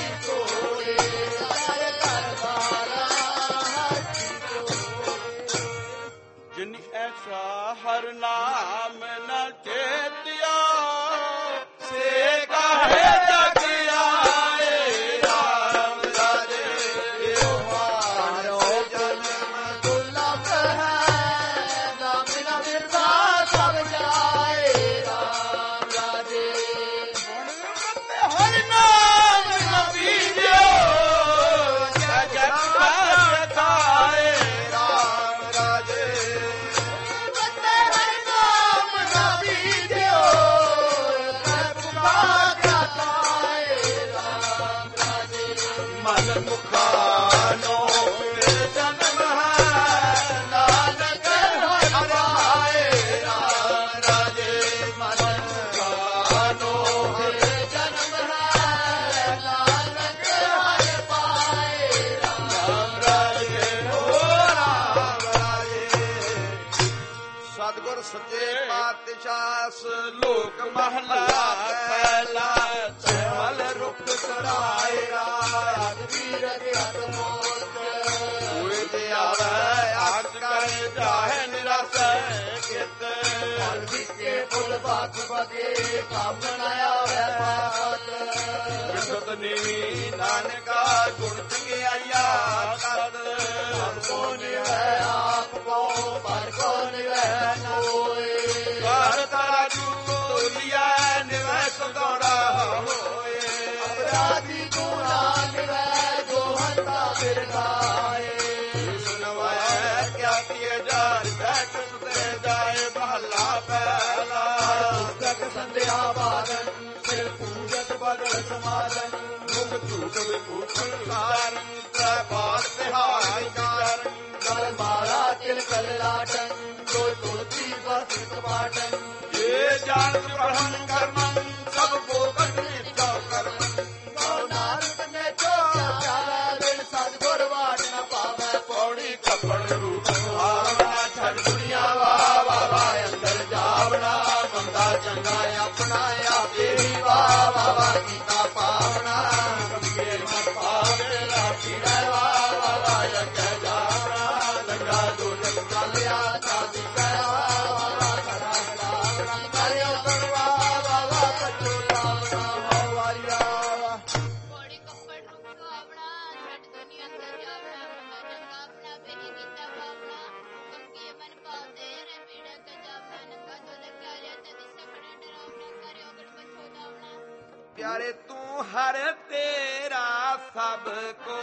ਮਹਲਾ ਪਹਿਲਾ ਸਹਿਮਲ ਰੁੱਖ ਸਰਾਏ ਰਾਜ ਵੀਰ ਦੇ ਹੱਥ ਮੋਚ ਹੋਏ ਤੇ ਆਵੇ ਆਖ ਕਰ ਜਾਹੇ ਨਿਰਸ ਕਿਤ ਫਲ ਵਿੱਚੇ ਫੁੱਲ ਬਾਤ ਬਗੇ ਕੰਮ ਬਣਾਇਆ ਵੈ ਬਾਤ ਵਿਸਤ ਨੀਵੀ ਨਾਨਕਾ ਗੁਣ ਚੰਗਿਆਈਆ ਕਦ ਕੌਣ ਵੈ ਆਪ ਕੋ ਪਰ ਕੌਣ ਵੈ ਕੋਏ ਘਰ ਤਾਰਾ ਜੂ ਤੋਲੀਆ ਨਿਵੈ ਸਗੋੜਾ ਹੋਏ ਅਪਰਾਧੀ ਤੂੰ ਨਾਮ ਵੈ ਜੋ ਹੰਤਾ ਬਿਰਦਾਏ ਸੁਨਵਾਏ ਕਿਆ ਕੀਏ ਜਾਰ ਬੈਠ ਸੁਤੇ ਜਾਏ ਮਹੱਲਾ ਪਹਿਲਾ ਪੁਸਤਕ ਸੰਧਿਆ ਬਾਦਨ ਸਿਰ ਪੂਜਤ ਬਦਲ ਸਮਾਦਨ ਮੁਖ ਝੂਠ ਵਿਭੂਖਣ ਕਾਰਨ ਤੈ ਬਾਲ ਤਿਹਾਈ ਕਾਰਨ ਕਲ ਮਾਰਾ ਤਿਲ ਕਲ ਲਾਟਨ ਕੋਈ ਤੁਲਸੀ ਬਸ ਕਪਾਟਨ ਇਹ ਜਾਣ ਬ੍ਰਹਮ ਕਰਮੰ ਸਭ ਭੋਗਤ ਨਿਚਾ ਕਰਮ ਕਉ ਨਾਨਕ ਨੇ ਚੋਕਿਆ ਚਾਵੈ ਬਿਨ ਸਤਿਗੁਰ ਵਾਟ ਨ ਪਾਵੈ ਪੌੜੀ ਕੱਪੜ ਰੂਪ ਆਵਣਾ ਛੱਡ ਦੁਨੀਆ ਵਾ ਵਾ ਵਾ ਅੰਦਰ ਜਾਵਣਾ ਬੰਦਾ ਚੰਗਾ ਆਪਣਾ ਆਪੇ ਤੇਰੀ ਵਾ ਵਾ ਵਾ ਕੀਤਾ ਪਾਵਣਾ ਕੰਗੇ ਮਤ ਪਾਵੇ ਰਾਖੀ ਰਹਿ ਵਾ ਵਾ ਵਾ ਅੱਗੇ ਜਾਵਣਾ ਲੰਗਾ ਦੋ ਜਗ ਚਾਲਿਆ ਚਾਦੀ ਕਹਿ ਵਾ ਵਾ ਵਾ ਖੜਾ ਖੜਾਵਣਾ ਕਰਿਓ ਕਰਵਾ ਵਾ ਵਾ ਕੱਚੋ ਲਾਵਣਾ ਹੋ ਵਾਰਿਆ ਵਾ ਕੋੜੀ ਕੱਪੜ ਰੁੱਖ ਸੁਹਾਵਣਾ ਛੱਡ ਦੁਨੀਆ ਅੰਦਰ ਜਾਵਣਾ ਮੁੰਡਾ ਚੰਗਾ ਆਪਣਾ ਬੇਨੀ ਕੀਤਾ ਭਾਵਨਾ ਕੰਗੇ ਮਨ ਪਾਉਂਦੇ ਰੇ ਪੀੜਾ ਕੇ ਜਾਵਣਾ ਨੰਗਾ ਜੋ ਲਗਾਰਿਆ ਤੇ ਦਿਸੇ ਖੜੇ ਡਰਾਵਣਾ ਕਰਿਓ ਗੜ ਪਛੋ ਜਾਵਣਾ ਪਿਆਰੇ ਤੂੰ ਹਰ ਤੇਰਾ ਸਭ ਕੋ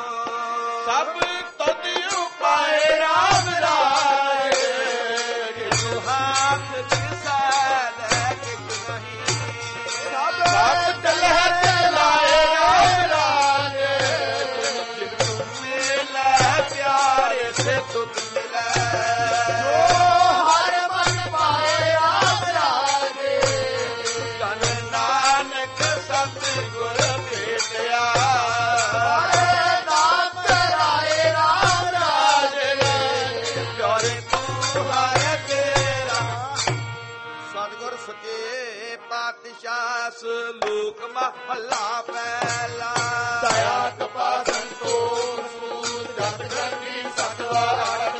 ਸਭ ਤੁਧ ਉਪਾਏ ਰਾਮ ਰਾਏ ਜਿਸੁ ਹਾਥ ਦਿਸਾ ਲੈ ਕੇ ਨਹੀਂ ਸਭ ਚਲਹਿ ਚਲਾਏ ਰਾਮ ਰਾਏ ਜਿਨ ਤੂੰ ਮਿਲੈ ਪਿਆਰੇ ਸੇ ਤੁਧ ਮਿਲੈ ਹਰ ਮਨ ਪਾਏ ਆਪ ਰਾਜੇ ਧਨ ਨਾਨਕ ਸਤਿਗੁਰ ਭੇਟਿਆ ਨਾਮ ਕਰਾਏ ਰਾਮ ਰਾਜੇ ਪਿਆਰੇ ਤੂੰ ਹਰ ਤੇਰਾ ਸਤਿਗੁਰ ਸੱਚੇ ਪਾਤਸ਼ਾਹ ਸਲੋਕ ਮਹੱਲਾ ਪਹਿਲਾ ਦਇਆ ਕਪਾ ਸੰਤੋਖ ਸੂਤ ਜਤ ਜੰਗੀ ਸਤਵਾਰਤ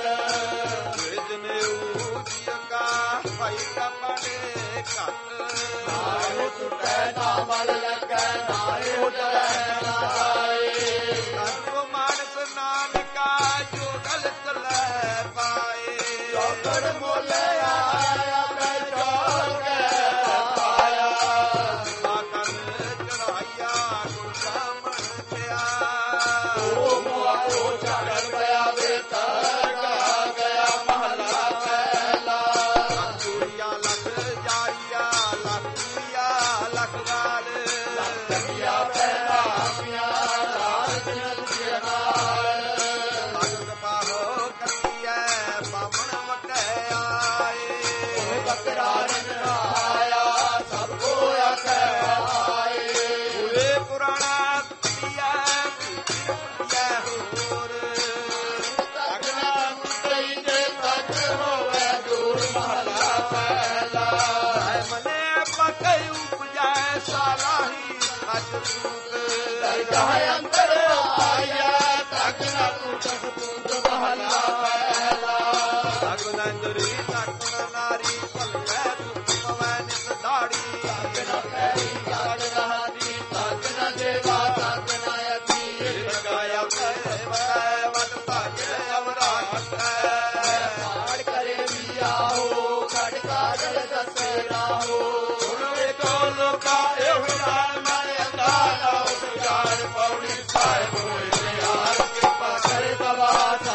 ਜਿਨੇ ਉਜਿ ਕਾ ਭਾਈ ਕਾ ਪੜੇ ਘਟ ਨਾਏ ਟੁਟੈ ਨਾ ਮਲ ਲੱਗੈ ਨਾਏ ਉਡਰੈ ਨਾਏ ਤਨੁ ਮਾਨਸ ਨਾਨਕਾ ਜੋ ਗਲ ਚਲੈ ਪਾਏ ਚੌਕੜ ਮੋਲੇ ਆਇਆ ਕੈ ਚੌਕੇ ਪਾਇਆ ਸਾਕਨ ਚੜਾਈਆ ਗੁਰ ਸਾਮਣ ਪਿਆ ਉਹ ਮੋਆ ਉਹ ਝਾੜਨ ਪਿਆ ਬੇਤਾ ਗਿਆ ਮਹਲਾ ਪਹਿਲਾ ਚੂੜੀਆਂ ਲੱਖ ਜਾਈਆ ਲੱਖੀਆ ਲੱਖ ਗਾਲ ਲੱਗਿਆ ਪਹਿਲਾ ਪਿਆ ਲਾਲ ਜਨ ਨਾਲ ਲਗਨ ਪਾਹੋ ਕਰੀਐ ਬਾਮਣ ਵਟਿਆਏ ਉਹ ਬੱਕਰਾ ਰੰਗਾਇਆ ਸਭ ਕੋ ਆਖੈ ਆਏ ਪੂਰੇ ਪੁਰਾਣਾ ਤੀਆ ਪੀਆ ਹੋਰ ਅਗਨਾ ਮੁਕਈ ਦੇ ਤੱਕ ਹੋਵੇ ਦੂਰ ਮਹਲਾ ਪਹਿਲਾ ਹੈ ਮਨੇ ਪਕੈ ਉਪਜੈ ਸਾਲਾਹੀ ਅਜ ਸੂਤ ਦਰਗਾਹ ਅੰਦਰ ਆਇਆ ਤੱਕ ਨਾ ਟੁੱਟ ਸਪੂਤ ਮਹਲਾ ਪਹਿਲਾ ਅਗਨੰਦਰੀ ਤਕਣ ਨਾਰੀ ਭਲੈ ਤੁਮ ਪਵੈ ਨਿਤ ਦਾੜੀ ਤੱਕ ਨਾ ਪੈਰੀ ਤੱਕ ਨਾ ਦੀ ਤੱਕ ਨਾ ਦੇਵਾ ਤੱਕ ਨਾ ਅਤੀ ਲਗਾਇਆ ਕੈ ਵੈ ਵਟ ਭਾਗੈ ਅਵਰਾਟ ਪਾੜ ਕਰੇ ਵੀ ਆਹੋ ਖੜ ਕਾਗਲ ਦਸੇ ਰਾਹੋ ਹੁਣ ਵੇਖੋ ਲੋਕਾ ਇਹੋ ਜਾਣ ਮਨ ਅੰਦਾਜ਼ਾ ਉਜਾੜ ਪੌੜੀ ਸਾਹਿਬ ਹੋਏ ਯਾਰ ਕਿਰਪਾ ਕਰੇ ਦਵਾ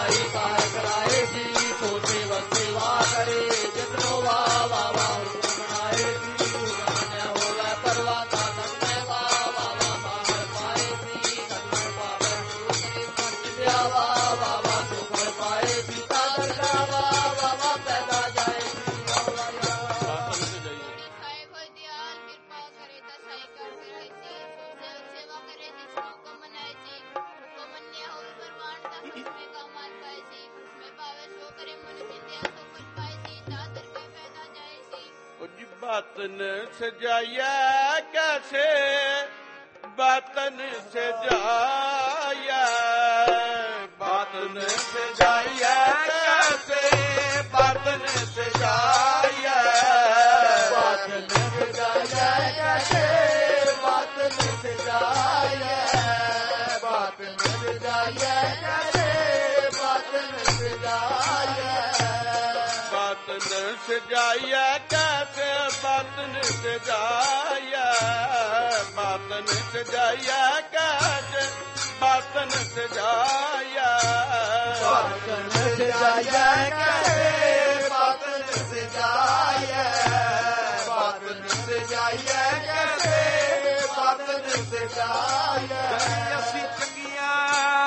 बातन सजाया कैसे बातन सजाया बातन सजाया कैसे बातन सजाया बातन सजाया कैसे बातन सजाया बातन सजाया कैसे बातन सजाया बातन सजाया कैसे बातन सजाया बातन सजाया कैसे बातन सजाया बातन सजाया कैसे बातन सजाया बातन सजाया कैसे बातन सजाया ਅਸੀਂ ਚੰਗੀਆਂ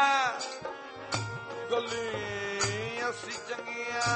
ਗੱਲਾਂ ਅਸੀਂ ਚੰਗੀਆਂ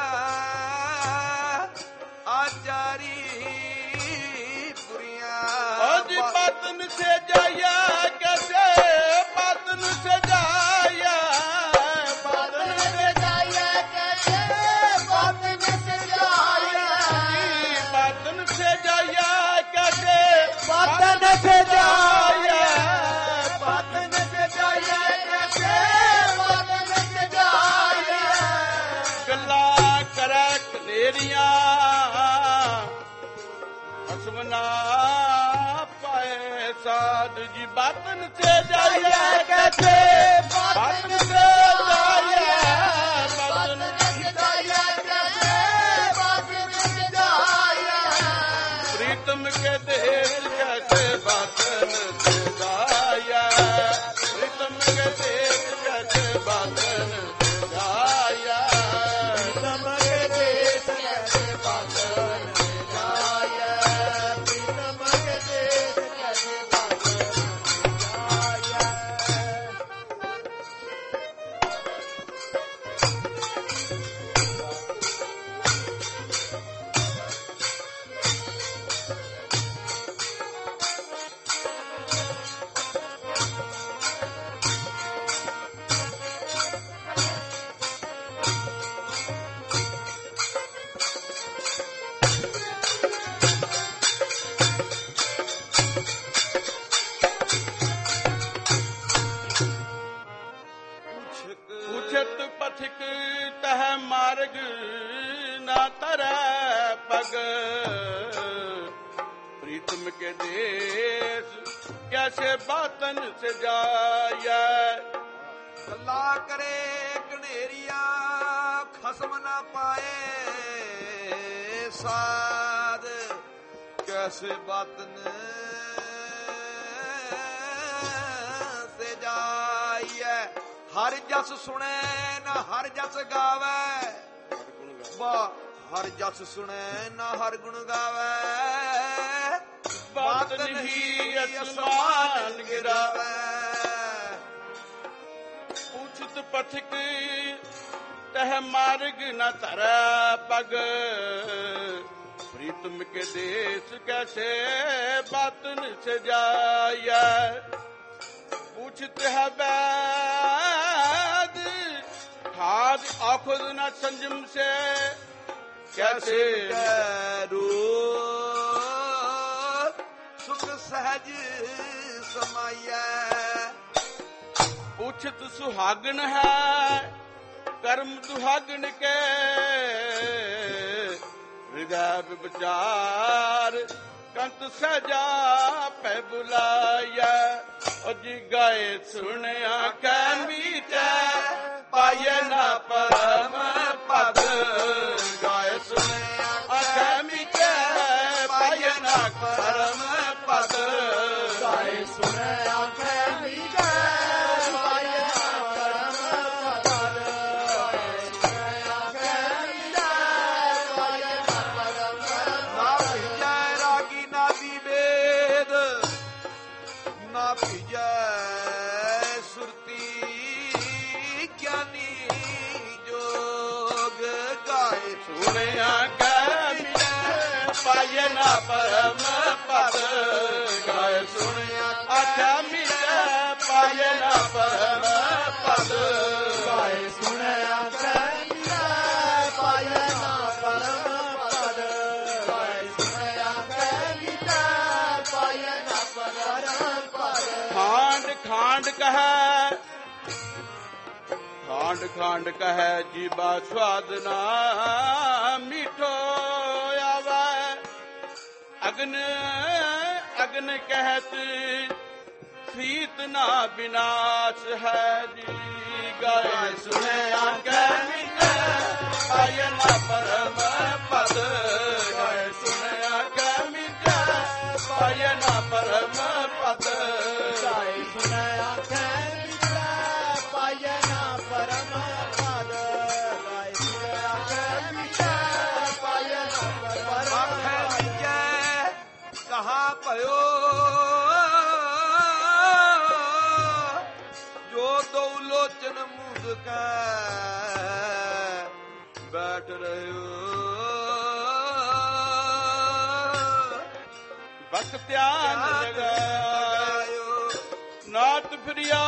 ਆਚਾਰੀ ਪੁਰੀਆਂ ਅੱਜ ਬਾਤਨ ਸਜਾਇਆ कैसे बातन सजाया बातन सजाया कैसे बातन सजाया बातन सजाया कैसे बातन सजाया बातन सजाया कैसे बातन सजाया ਗੱਲਾਂ ਕਰੇ ਕਨੇਰੀਆਂ ਹਸਮਨਾ ਪਾਏ ਸਾਧ ਜੀ ਬਾਤਨ ਸਜਾਇਆ कैसे बातन सजाया बातन सजाया कैसे बातन सजाया प्रीतम के देश कैसे बातन सजाया प्रीतम के देश कैसे बातन सजाया प्रीतम के देश कैसे बातन सजाया प्रीतम के देश कैसे बातन सजाया उछत पथिक तह मार्ग ना तरह पग प्रीतम के देश कैसे बातन सजाया ਗੱਲਾ ਕਰੇ ਕਨੇਰੀਆਂ ਖਸਮ ਨਾ ਪਾਏ ਸਾਧ कैसे बातन ਸਜਾਈਐ ਹਰ ਜਸ ਸੁਣੈ ਨਾ ਹਰ ਜਸ ਗਾਵੈ ਵਾਹ ਹਰ ਜਸ ਸੁਣੈ ਨਾ ਹਰ ਗੁਣ ਗਾਵੈ बातन ही असमान गिरावे उछत पथिक तह मार्ग न तरह पग प्रीतम के देश कैसे बातन सजाया पूछत है वैद खाद आखुद न संयम से कैसे ਰੂ ਸੁਖ ਸਹਿਜ ਸਮਾਈਐ उछत सुहागन है कर्म दुहागन के हृदय विचार कंत सहजा पै बुलाया और जी गाए सुनिया कै मीठा पाए ना परम पद गाए सुनिया कै मीठा पाए ना परम पद गाए सुनिया कै मीठा पाए ना परम पद गाए सुनिया कै मीठा पाए ना परम पद ਨਾ ਭਿਜੈ ਰਾਗੀ ਨਾ ਦੀ ਵੇਦ ਨਾ ਭਿਜੈ ਸੁਰਤੀ ਗਿਆਨੀ ਜੋਗ ਗਾਏ सुनिया कै पाए ना परम पद गाय सुनिया आख्या मीठा पाए ना परम पद गाए सुनिया कै मीठा पाए ना परम पद गाए सुनिया ਖਾਂਡ ਕਹੈ ਖਾਂਡ ਖਾਂਡ ਕਹੈ ਜੀਵਾ ਸਵਾਦ ਨਾ ਮੀਠੋ ਆਵੈ ਅਗਨ ਅਗਨ ਕਹਿਤ ਪ੍ਰੀਤ ਨਾ ਵਿਨਾਸ਼ ਹੈ ਜੀ ਗਾਏ ਸੁਣਿਆ ਕਹਿ ਮਿਟੈ ਪਾਇ ਨਾ ਪਰਮ ਪਦ ਗਾਏ ਸੁਣਿਆ ਕਹਿ ਮਿਟੈ ਪਾਇ ਨਾ ਪਰਮ ਪਦ ਗਾਏ ਸੁਣਿਆ ਕਹਿ ਮਿਟੈ ਪਾਇ ਨਾ ਪਰਮ ਪਦ ਗਾਏ ਸੁਣਿਆ ਕਹਿ ਮਿਟੈ ਪਾਇ ਨਾ ਪਰਮ ਪਦ ਕਹਾ ਭਇਓ ਜੋ ਦੋ ਲੋਚਨ ਮੁਦ ਕੈ ਬੈਠ ਰਹਿਓ ਬਖ ਧਿਆਨ ਲਗਾਇਓ ਨਾਤ ਫਿਰਿਆ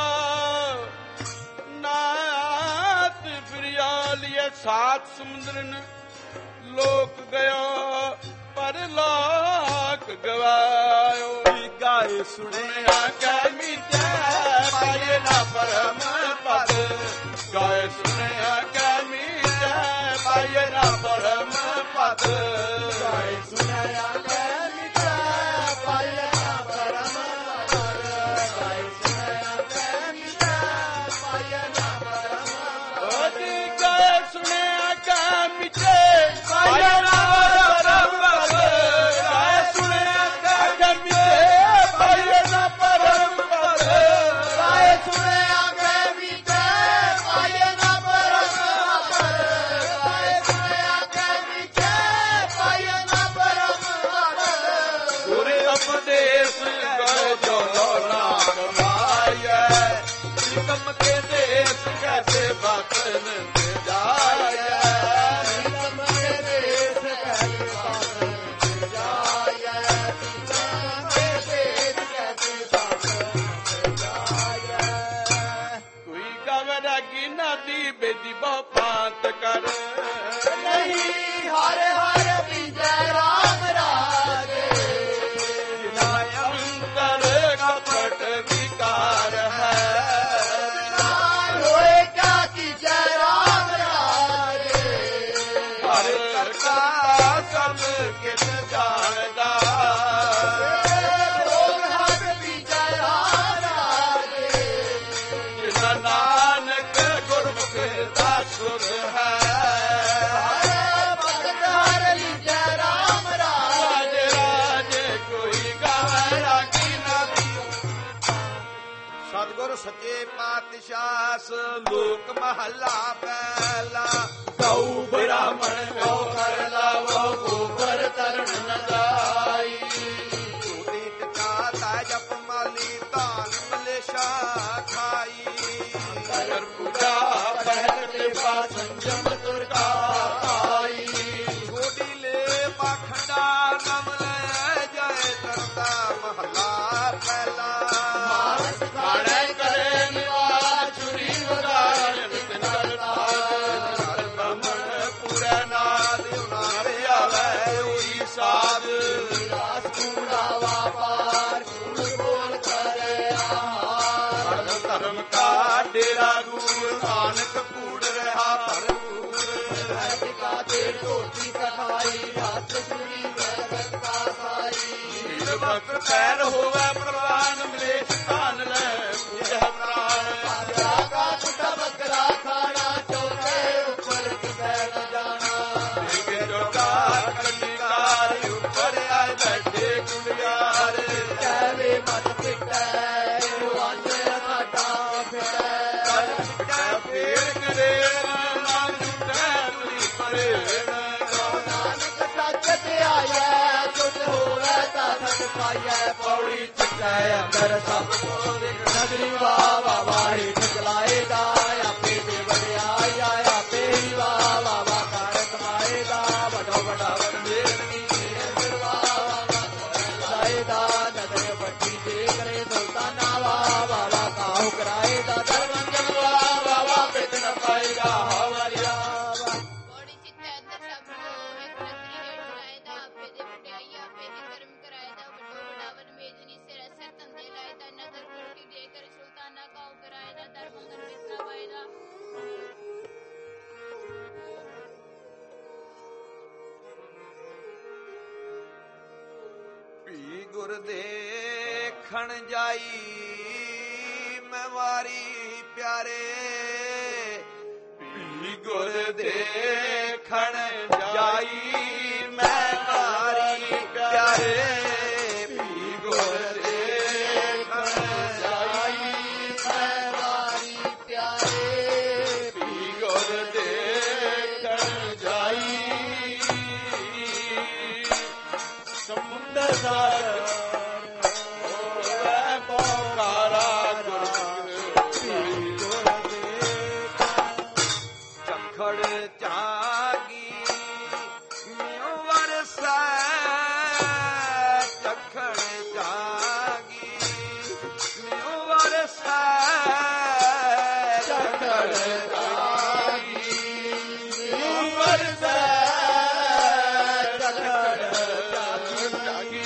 ਲਿਏ ਸਾਤ ਸਮੁੰਦਰਨ ਲੋਕ ਗਇਓ ਪਰ ਲੋਕ ਗਵਾਇਓ ਗਾਏ ਸੁਣਿਆ ਕਹਿ ਮਿਟੈ ਪਾਇ ਨਾ ਪਰਮ ਪਦ ਗਾਏ ਸੁਣਿਆ ਕਹਿ ਮਿਟੈ ਪਾਇ ਨਾ ਪਰਮ ਪਦ ਗਾਏ ਸੁਣਿਆ ਕਹਿ ਮਿਟੈ ਪਾਇ ਨਾ ਪਰਮ ਪਦ ਗਾਏ ਸੁਣਿਆ ਕਹਿ ਮਿਟੈ ਪਾਇ ਨਾ ਪਰਮ ਪਦ ਗਾਏ ਸੁਣਿਆ ਕਹਿ ਮਿਟੈ ਪਾਇ ਨਾ ਪਰਮ ਪਦ ਗਾਏ ਸੁਣਿਆ ਕਹਿ ਮਿਟੈ ਪਾਇ ਨਾ ਪਰਮ ਪਦ ਗਾਏ ਸੁਣਿਆ ਕਹਿ ਮਿਟੈ ਪਾਇ ਨਾ ਪਰਮ ਪਦ ਗਾਏ ਸੁਣਿਆ ਕਹਿ ਮਿਟੈ ਪਾਇ ਨਾ ਪਰਮ ਪਦ ਗੁਰ ਉਪਦੇਸ਼ ਗਏ ਜੋ ਨਾ ਕਮਾਇਐ ਨਿਕਮ ਕੇ ਦੇਸ ਕੈਸੇ ਬਾਤਨ ਤੇ ਜਾਇਐ ਨਿਕਮ ਕੇ ਦੇਸ ਕੈਸੇ ਬਾਤਨ ਤੇ ਜਾਇਐ ਨਿਕਮ ਕੇ ਦੇਸ ਕੈਸੇ ਬਾਤਨ ਤੇ ਜਾਇਐ ਕੋਈ ਗਵਰ ਕੀ ਨਦੀ ਬੇਦੀ ਬਹੁ ਪਾਤ ਕਰ ਨਹੀਂ ਹਰ ਹਰ ਵਿਜੈ ਰਾਮ ਰਾਜੇ ਜਿਨਾ ਅੰਤਰ ਕਪਟ ਵਿਕਾਰ ਹੈ ਹੋਏ ਕਿਆ ਕੀਜੈ ਰਾਮ ਰਾਜੇ ਹਰ ਕਰਤਾ ਸਭ ਕਿਤ ਜਾਣਦਾ ਲੋਕ ਹੱਥ ਵਿਜੈ ਰਾਮ ਰਾਜੇ ਜਿਨਾ ਨਾਨਕ ਗੁਰਮੁਖ ਦਾ ਸੁਧ ਹੈ ਭਗਤ ਹਰ ਵਿਜੈ ਰਾਮ ਰਾਜੇ ਰਾਜੇ ਕੋਈ ਗਾਇਆ ਕੀ ਨਦੀ ਸਤਿਗੁਰ ਸੱਚੇ ਪਾਤਸ਼ਾਹ ਲੋਕ ਮਹੱਲਾ ਪਹਿਲਾ ਗਊ ਬ੍ਰਾਹਮਣ ਕੋ ਕਰ ਲਾਵੋ ਗੋਬਰ ਤਰਨ ਨਦਾਈ ਜੋਤੀ ਟਿਕਾ ਤਾ ਜਪ ਮਾਲੀ ਧਾਨ ਮਲੇਸ਼ਾ ਖਾਈ ਕਰ ਪੂਜਾ ਪਹਿਲ ਤੇ ਪਾ ਸੰਜਮ ਤੁਰਕਾ ਆਈ ਛੋਟੀ ਲੈ ਪਾਖੰਡਾ ਨਮ ਲੈ ਜਾਏ ਕਰਤਾ ਮਹੱਲਾ ਪਹਿਲਾ ਖਾਣੇ ਕਰੇ ਨਿਵਾਸ ਚੁਰੀ ਵਗਾਰ ਨਿਤ ਕਰਤਾ ਹਰ ਬ੍ਰਾਹਮਣ ਪੂਰੇ ਨਾਦ ਉਨਾਰੇ ਆਵੇ ਉਹੀ ਸਾਧ ਰਾਸ ਕੂੜਾ ਵਾਪਾਰ ਕੂੜ ਬੋਲ ਕਰੇ ਆਹਾਰ ਹਰ ਧਰਮ ਕਾ ਡੇਰਾ ਗੁਰੂ ਨਾਨਕ ਕੂੜ ਰਹਾ ਭਰਪੂਰ ਟਿਕਾ ਤੇ ਢੋਟੀ ਕਥਾਈ ਰਾਤ ਸੁਣੀ ਜਗਤ ਕਾ ਸਾਈ ਹੀਰ ਭਗਤ ਪੈਰ ਹੋਵੇ ਪ੍ਰਵਾਨ ਮਲੇਸ਼ ਧਾਨ ਲੈ ਪੂਜੈ ਪ੍ਰਾਨ ਬਾਜਰਾ ਕਾ ਟੁੱਟਾ ਬੱਕਰਾ ਖਾਣਾ ਚੌਕੇ ਉੱਪਰ ਕਿਤੇ ਨ ਜਾਣਾ ਦੇਗੇ ਜੋਗਾ ਕੰਡੀਕਾਰ ਉੱਪਰ ਆਏ ਬੈਠੇ ਕੁਲਿਆਰ ਕਹਿਵੇ ਮਤ ਪਿੱਟੈ ਵਾਂਝੇ ਸਾਡਾ ਫਿਰੈ ਫੇਰ ਕਰੇ ਨਾਮ ਜੁਟੈ ਤੁਰੀ ਪਰੇਣ ਨਾਨਕ ਸੱਚ ਤੇ ਆਇਆ ਸੁਧ ਹੋਵੇ ਤਾਂ ਸਤ ਪਾਈਐ ਪੌੜੀ ਚੱਕੈ ਅੰਦਰ ਸਭ ਕੋਲ ਨਗਰੀ ਵਾਵਾ ਵਾਹੀ ਠਕਲਾਏ ਦਾ ਆਪੇ ਤੇ ਵਡਿਆਈ ਆਇਆ ਆਪੇ ਹੀ ਵਾਵਾ ਵਾ ਕਰ ਕਮਾਏ ਦਾ ਵੱਡੋ ਵੱਡਾ ਵਡੇਰਨੀ ਅੰਦਰ ਵਾਵਾ ਲਾਏ ਦਾ ਨਦਰ ਵੱਡੀ ਦੇ ਕਰੇ ਸੁਲਤਾਨਾ ਵਾਵਾ ਵਾ ਕਾਹੂ ਕਰਾਏ ਦਾ ਦਰਵੰਜਨ ਵਾਵਾ ਵਾ ਪਿਤ ਨ ਪਾਏਗਾ ਹਵਰਿਆ ਬੋੜੀ ਚਿੱਤੈ ਅੰਦਰ ਸਭ ਕੋ ਇੱਕ ਨਦਰੀ ਹੇਠ ਲਾਏ ਦਾ ਆਪੇ ਦੇ ਵਡਿਆਈ ਆਪੇ ਹੀ ਕਰਮ ਕਰਾਏ ਦਾ ਵੱਡੋ ਵਡਾਵਨ ਮੇਦਨੀ ਸਿਰ ਧੰਦੇ ਲਾਏ ਦਾ ਨਦਰ ਕੋਟੀ ਦੇ ਕਰ ਸੁਲਤਾਨ ਦੇਖਣ ਜਾਈ ਮੈਂ ਵਾਰੀ ਪਿਆਰੇ ਪੀ ਗੁਰ ਦੇਖਣ ਜਾਈ ਮੈਂ ਵਾਰੀ ਪਿਆਰੇ ਪੀ ਗੁਰ ਦੇਖਣ ਜਾਈ ਮੈਂ ਵਾਰੀ ਪਿਆਰੇ ਪੀ ਗੁਰ ਦੇਖਣ ਜਾਈ ਸਮੁੰਦਰ ਸਾਗਰ ਹੋਵੇ ਪੋਕਾਰਾ ਗੁਰ ਚਖੜ ਚਾਗੀ ਮਿਉ ਵਰਸੈ ਚਖੜ ਚਾਗੀ ਮਿਉ ਵਰਸੈ ਚਖੜ ਚਾਗੀ ਮਿਉ ਵਰਸੈ ਚਖੜ ਚਾਗੀ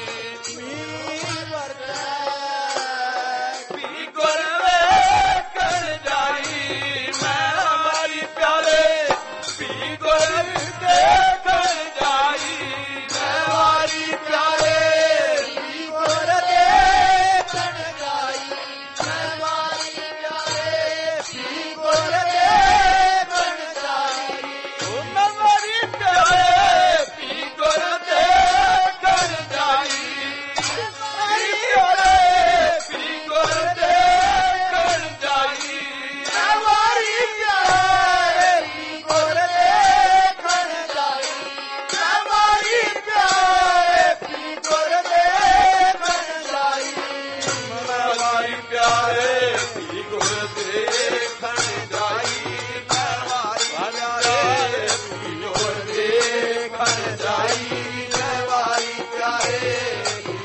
ਪੀ ਗੁਰ ਵੇਖਣ ਜਾਈ ਮੈਂ ਵਾਰੀ ਪਿਆਰੇ ਪੀ ਗੁਰ ਦੇਖਣ ਜਾਈ ਮੈਂ ਵਾਰੀ ਪਿਆਰੇ ਪੀ ਗੁਰ ਦੇਖਣ ਜਾਈ ਮੈਂ ਵਾਰੀ ਪਿਆਰੇ ਪੀ ਗੁਰ ਦੇਖਣ ਜਾਈ ਮੈਂ ਵਾਰੀ ਪਿਆਰੇ ਪੀ ਗੁਰ ਦੇਖਣ ਜਾਈ ਪੀ ਪਿਆਰੇ ਪੀ ਗੁਰ ਦੇਖਣ ਜਾਈ ਮੈਂ ਵਾਰੀ ਪਿਆਰੇ ਪੀ ਗੁਰ ਦੇਖਣ ਜਾਈ ਮੈਂ ਵਾਰੀ ਪਿਆਰੇ ਪੀ ਗੁਰ ਦੇਖਣ ਜਾਈ ਮੈਂ ਵਾਰੀ ਪਿਆਰੇ ਪੀ ਗੁਰ ਦੇਖਣ ਜਾਈ ਮੈਂ ਵਾਰੀ ਪਿਆਰੇ ਪੀ ਗੁਰ ਦੇਖਣ ਜਾਈ ਮੈਂ ਵਾਰੀ ਪਿਆਰੇ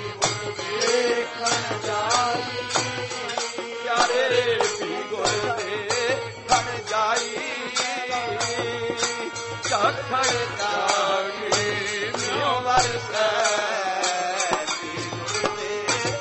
ਦੇਖਣ ਜਾਈ ਪਿਆਰੇ ਪੀ ਗੁਰ ਦੇਖਣ ਜਾਈ ਚਖੜ ਚਾਗੀ ਮਿਉ ਵਰਸੈ ਪੀ ਗੁਰ ਦੇ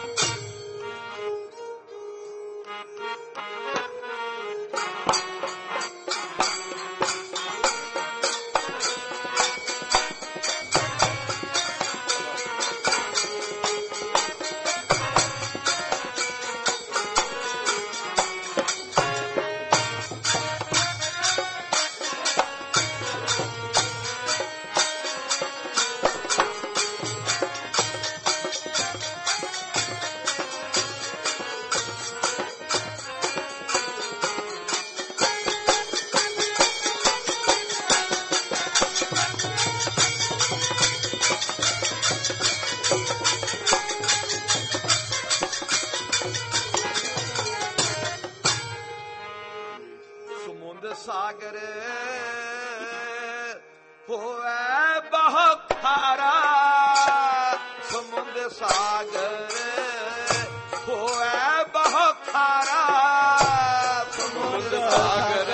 ਸਮੁੰਦ ਸਾਗਰ ਹੋਵੇ ਬਹੁ ਖਾਰਾ ਸਮੁੰਦ ਸਾਗਰ ਹੋਵੇ ਬਹੁ ਖਾਰਾ ਸਮੁੰਦ ਸਾਗਰ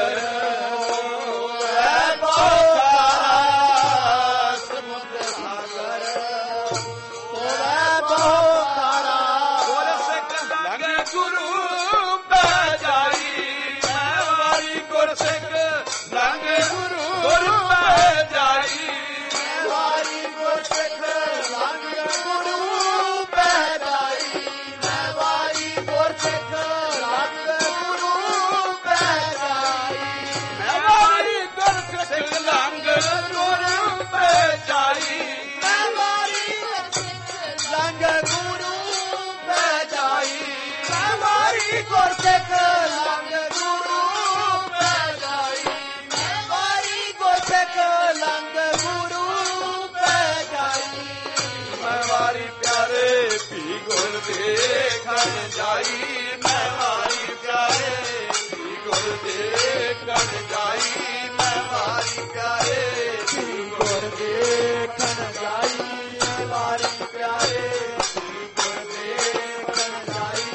ਹੋਵੇ ਬਹੁ ਖਾਰਾ ਸਮੁੰਦਰ ਸਾਗਰ ਹੋਵੇ ਬਹੁ ਖਾਰਾ ਗੁਰ ਸਿੱਖ ਲੰਘ ਗੁਰੂ ਪੈ ਜਾਈ ਮੈਂ ਵਾਰੀ ਗੁਰ ਸਿੱਖ ਲੰਘ ਗੁਰੂ ਪੈ ਜਾਈ ਵਾਰੀ ਗੁਰ ਸਿੱਖ ਲੰਘ ਗੁਰੂ ਪੈ ਜਾਈ ਮੈਂ ਵਾਰੀ ਗੁਰ ਸਿੱਖ ਲੰਘ ਗੁਰੂ ਪੈ ਜਾਈ ਮੈਂ ਵਾਰੀ ਗੁਰ ਸਿੱਖ ਲੰਘ ਗੁਰੂ ਪੈ ਜਾਈ ਮੈਂ ਵਾਰੀ ਲੰਘ ਗੁਰੂ ਪੈ ਜਾਈ ਮੈਂ ਵਾਰੀ ਗੁਰ ਸਿੱਖ ਲੰਘ ਗੁਰੂ ਪੈ ਜਾਈ ਮੈਂ ਵਾਰੀ ਗੁਰ ਸਿੱਖ ਲੰਘ ਗੁਰੂ ਪੈ ਜਾਈ ਮੈਂ ਵਾਰੀ ਪਿਆਰੇ ਪੀ ਗੁਰ ਦੇਖਣ ਜਾਈ ਮੈਂ ਵਾਰੀ ਪਿਆਰੇ ਪੀ ਗੁਰ ਦੇਖਣ ਜਾਈ ਮੈਂ ਵਾਰੀ ਪਿਆਰੇ ਪੀ ਗੁਰ ਦੇਖਣ ਜਾਈ ਮੈਂ ਵਾਰੀ ਪਿਆਰੇ ਪੀ ਗੁਰ ਦੇਖਣ ਜਾਈ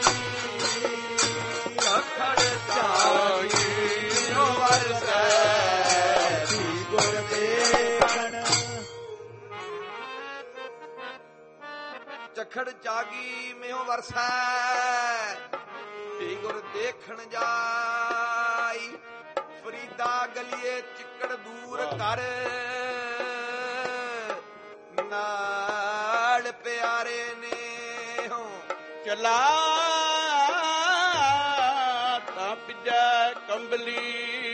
ਚਖੜ ਚਾਈ ਮਿਉ ਵਰਸੈ ਪੀ ਗੁਰ ਦੇਖਣ ਚਖੜ ਚਾਗੀ ਮਿਉ ਵਰਸੈ ਪੀ ਗੁਰ ਦੇਖਣ ਜਾਈ ਫਰੀਦਾ ਗਲੀਏ ਚਿੱਕੜ ਦੂਰ ਕਰ ਨਾਲ ਪੇ ਪਿਆਰੇ ਨੇ ਹੋ ਚਲਾ ਤਾਂ ਪਿਜੈ ਕੰਬਲੀ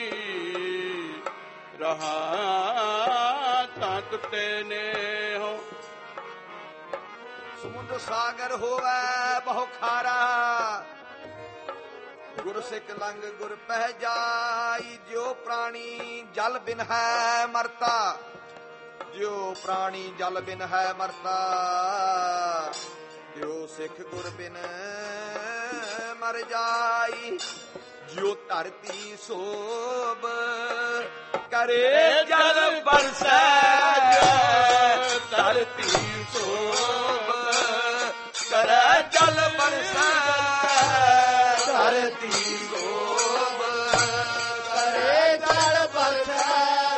ਰਹਾ ਤਾਂ ਕੁੱਤੇ ਨੇ ਹੋ ਸਮੁੰਦਰ ਸਾਗਰ ਹੋਵੇ ਬਹੁ ਖਾਰਾ ਗੁਰ ਸਿੱਖ ਲੰਘ ਗੁਰ ਪਹਿ ਜਾਈ ਜਿਉ ਪ੍ਰਾਣੀ ਜਲ ਬਿਨ ਹੈ ਮਰਤਾ ਜਿਉ ਪ੍ਰਾਣੀ ਜਲ ਬਿਨ ਹੈ ਮਰਤਾ ਜਿਉ ਸਿੱਖ ਗੁਰ ਬਿਨ ਮਰ ਜਾਈ ਜਿਉ ਧਰਤੀ ਸੋਭ ਕਰੇ ਜਲ ਬਰਸੈ ਧਰਤੀ ਸੋਭ ਕਰੇ ਜਲ ਬਰਸੈ ਧਰਤੀ ਸੋਭ ਕਰੇ ਜਲ ਬਰਸੈ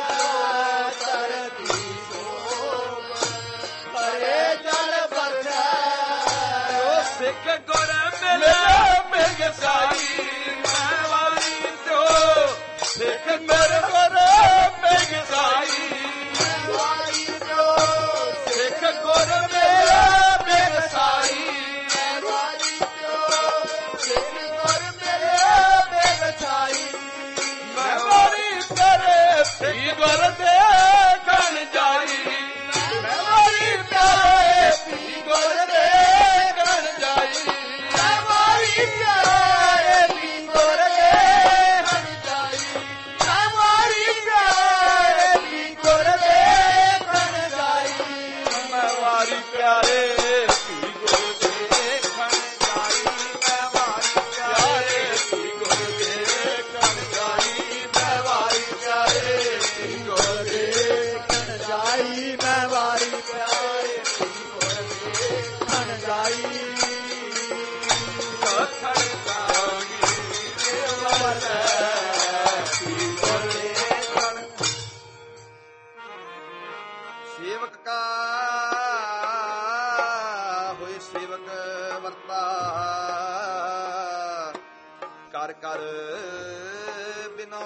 ਧਰਤੀ ਸੋਭ ਕਰੇ ਜਲ ਬਰਸੈ ਜੋ ਸਿੱਖ ਗੁਰ ਮਿਲੇ ਮਿਲ ਸਾਈ ਮੈਂ ਵਾਲੀ ਜੋ ਸਿੱਖ ਗੁਰ ਮਿਲ ਸਾਈ ਮੈਂ ਵਾਲੀ ਜੋ ਸਿੱਖ ਗੁਰ ਮਿਲ ਸਾਈ ਮੈਂ ਵਾਲੀ ਜੋ ਸਿੱਖ ਗੁਰ ਮਿਲ ਸਾਈ ਮੈਂ ਵਾਲੀ ਕਰੇ ਪੀ ਗੁਰ ਦੇ ਗਣ ਜਾਈ ਮੈਂ ਵਾਲੀ ਕਰੇ ਪੀ ਗੁਰ ਦੇ ਗਣ ਜਾਈ ਮੈਂ ਵਾਲੀ ਕਰੇ ਪੀ ਗੁਰ ਦੇ ਗਣ ਜਾਈ ਮੈਂ ਵਾਲੀ ਕਰੇ ਪੀ ਗੁਰ ਦੇ ਗਣ ਜਾਈ ਮੈਂ ਵਾਲੀ ਪਿਆਰੇ ਪੀ ਗੁਰ ਦੇ ਗਣ ਜਾਈ ਮੈਂ ਵਾਲੀ ਪਿਆਰੇ ਪੀ ਗੁਰ ਦੇ ਗਣ ਜਾਈ ਮੈਂ ਵਾਲੀ ਪਿਆਰੇ ਪੀ ਗੁਰ ਦੇ ਗਣ ਜਾਈ ਮੈਂ ਵਾਲੀ ਪਿਆਰੇ ਪੀ ਗੁਰ ਦੇ ਗਣ ਜਾਈ ਖੜ ਜਾਗੀ ਵਰਤੈ ਪੀ ਗੁਰ ਦੇ ਗਣ ਸੇਵਕ ਕਾ ਹੋਏ ਸੇਵਕ ਵਰਤਾ ਕਰ ਕਰ ਬਿਨੋ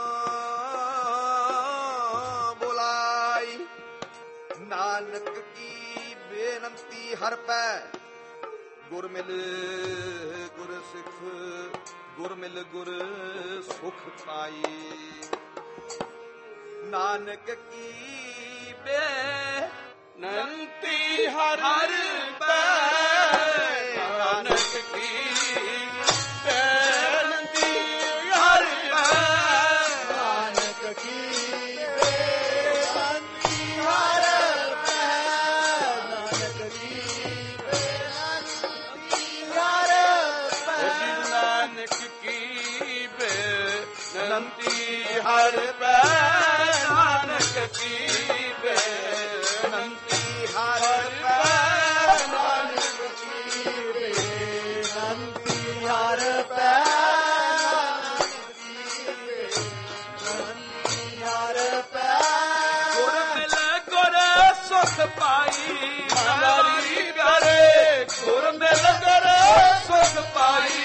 ਬੁਲਾਈ ਨਾਨਕ ਕੀ ਬੇਨੰਤੀ ਹਰ ਪੈ ਗੁਰ ਮਿਲ ਗੁਰ ਸਿੱਖ ਗੁਰ ਮਿਲ ਗੁਰ ਸੁਖ ਪਾਈ ਨਾਨਕ ਕੀ ਨੰਤੀ ਹਰ ਪੈ ਨਾਨਕ ਕੀ ਬੇਨੰਤੀ ਹਰ ਪੈ ਨਾਨਕ ਕੀ ਬੇਨੰਤੀ ਹਰ ਪੈ ਨਾਨਕ ਕੀ ਬੇਨੰਤੀ ਹਰ ਪੈ ਨਾਨਕ ਕੀ ਬੇਨੰਤੀ ਹਰ ਪੈ ਨਾਨਕ ਕੀ ਬੇਨੰਤੀ ਹਰ ਪੈ ਨਾਨਕ ਕੀ ਬੇਨੰਤੀ ਹਰ ਪੈ ਨਾਨਕ ਕੀ ਬੇਨੰਤੀ ਹਰ ਪੈ ਗੁਰ ਮਿਲ ਗੁਰ ਸੁਖ ਪਾਈ ਹਮਾਰੀ ਪਿਆਰੇ ਗੁਰ ਮਿਲ ਗੁਰ ਸੁਖ ਪਾਈ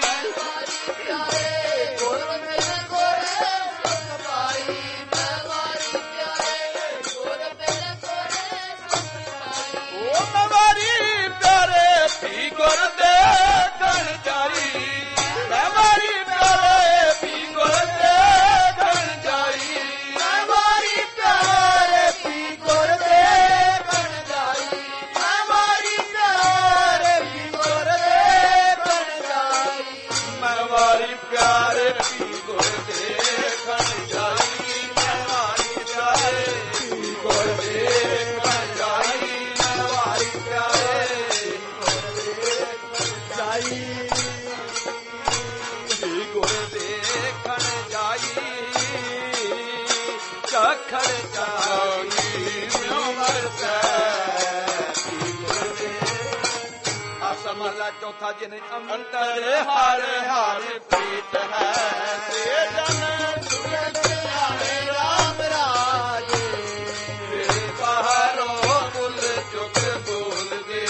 ਗੁਰ ਮਿਲ ਗੁਰ ਸੁਖ ਪਾਈ ਮੈਂ ਵਾਰੀ ਪਿਆਰੇ ਗੁਰ ਮਿਲ ਗੁਰ ਸੁਖ ਪਾਈ ਓ ਹਮਾਰੀ ਪਿਆਰੇ ਪੀ ਗੁਰ ਦੇ ਗਣ ਜਾਈ ਹਮਾਰੀ ਪਿਆਰੇ ਪੀ ਗੁਰ ਦੇ ਗਣ ਜਾਈ ਮੈਂ ਵਾਰੀ ਪਿਆਰੇ ਪੀ ਗੁਰ ਦੇ ਗਣ ਜਾਈ ਮੈਂ ਵਾਰੀ ਪਿਆਰੇ ਪੀ ਗੁਰ ਦੇ ਗਣ ਜਾਈ ਮੈਂ ਵਾਰੀ ਪਿਆਰੇ ਪੀ ਗੁਰ ਦੇ ਗਣ ਜਾਈ ਮੈਂ ਵਾਰੀ ਪਿਆਰੇ ਪੀ ਗੁਰ ਦੇ ਗਣ ਜਾਈ ਮੈਂ ਵਾਰੀ ਪਿਆਰੇ ਜਾਈ ਪੀ ਗੁਰ ਦੇ ਗਣ ਜਾਈ ਚਖੜ ਜਾਈ ਮਿਉ ਵਰਤੈ ਪੀ ਗੁਰ ਦੇ ਆਸਮਲਾ ਚੌਥਾ ਜਿਨ ਅੰਤਰ ਹਰ ਹਰ ਪ੍ਰੀਤ ਹੈ ਤੇ ਜਨ ਸੁਰਤ ਆਏ ਰਾਮ ਰਾਜੇ ਬਾਹਰੋਂ ਬੁੱਲ ਚੁੱਕ ਬੋਲ ਦੇ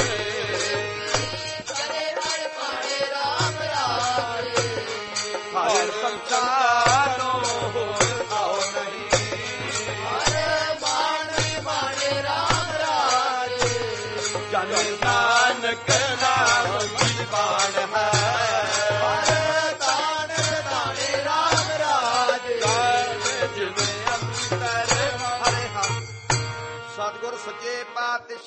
ਚਲੇ ਹਰ ਪਾਣੇ ਰਾਮ ਰਾਜੇ ਹਰ ਸੰਸਾਰੋਂ ਹੋਰ ਆਓ ਨਹੀਂ ਹਰ ਬਾਣੇ ਬਾਣੇ ਰਾਮ ਰਾਜੇ ਜਨ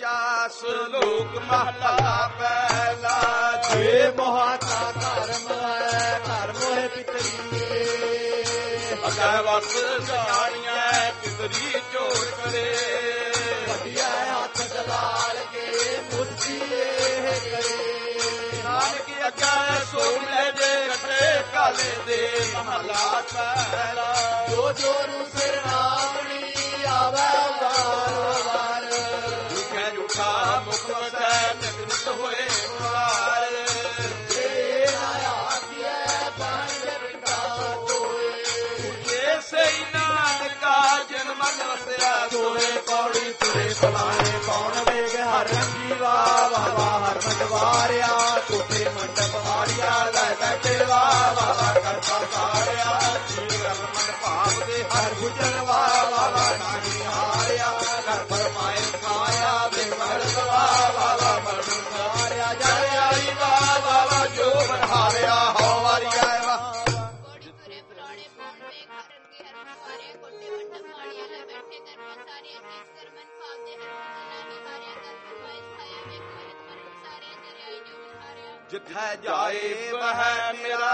ਪਾਤਸ਼ਾਹ ਸ਼ਲੋਕ ਮਹਲਾ ਪਹਿਲਾ। ਜੇ ਮੋਹਾ ਕਾ ਧਰਮ ਹੈ ਘਰ ਮੋਹਿ ਪਿਤਰੀ, ਅਗੈ ਵਸ ਜਾਣੀਐ ਪਿਤਰੀ ਚੋਰ ਕਰੇ। ਵੱਡਿਆ ਹੱਥ ਦਲਾਲ ਕੇ ਮੁੱਠੀ ਇਹ ਕਰੇ। ਨਾਨਕ ਅੱਗੇ ਸੋ ਲੈ ਜੇ ਕਟੇ ਕਾਲੇ ਦੇ ਮਹਲਾ ਪਹਿਲਾ। ਜੋ ਜੋ ਨੂੰ ਸਿਰ ਨਾਮਣੀ ਆਵੈ ਵਾਰ ਵਾਰ, ਝੂਠੇ ਝੂਠਾ ਮੁਖ ਵਸੈ ਨਿਤ ਹੋਏ ਵਾਰ। ਜੇ ਨਾ ਆਖਿਐ ਪੰਜ ਪਿਤਾ ਕੋਏ, ਜੇ ਸਈ ਨਾਨਕਾ ਜਨਮ ਵਸਿਆ ਸੋਏ ਪੌੜੀ ਤੁਰੇ ਪਲਾਏ ਕੌਣ ਵੇਗ ਹਰ ਰੰਗੀ ਵਾਹ ਵਾਹ ਵਾਹ ਹਰ ਮਟਵਾਰਿਆ। ਕੋਠੇ ਮੰਡਪ ਆੜਿਆ ਲੈ ਬੈਠੇ ਵਾਹ ਵਾਹ ਵਾਹ ਕਰਤਾ ਸਾਰਿਆ। ਜੀਵਨ ਮਨ ਭਾਵ ਦੇ ਹਰ ਗੁਜਰ ਵਾਹ ਵਾਹ ਵਾਹ ਨਾਹੀ ਹਾਰਿਆ। ਘਰ ਫਰਮਾਏ ਖਾਇਆ ਬਿਮਲ ਵਾਹ ਵਾਹ ਵਾਹ ਮਰਨ ਸਾਰਿਆ। ਜਰ ਆਈ ਵਾਹ ਵਾਹ ਵਾਹ ਜੋ ਬਨਹਾਰਿਆ ਹਉ ਵਾਰਿਆ ਵਾਹ। ਕੋੜੀ ਤੁਰੇ ਪੁਰਾਣੇ ਪੌਣ ਵੇਖ ਹਰਨ ਕੇ ਹਰ ਮਨਵਾਰਿਆ। ਕੋਟੇ ਮੰਡਪ ਮਾੜੀਆਂ ਲੈ ਬੈਠੇ ਕਰਮਾਂ ਸਾਰੀਆਂ। ਕੀਚ ਕਰ ਮਨ ਭਾਵ ਦੇ ਹਰ ਗੁਜਰ ਨਾਹੀ ਹਾਰਿਆ। ਕਰ ਫਰਮਾਏ ਖਾਇਆ ਵੇਖ ਮਹਿਤ ਮਰਨ ਸਾਰੀਆਂ। ਜਰ ਆਈ ਜੋ ਬਨਹਾਰਿਆ। ਜਿੱਥੈ ਜਾਏ ਵਹਿ ਮੇਰਾ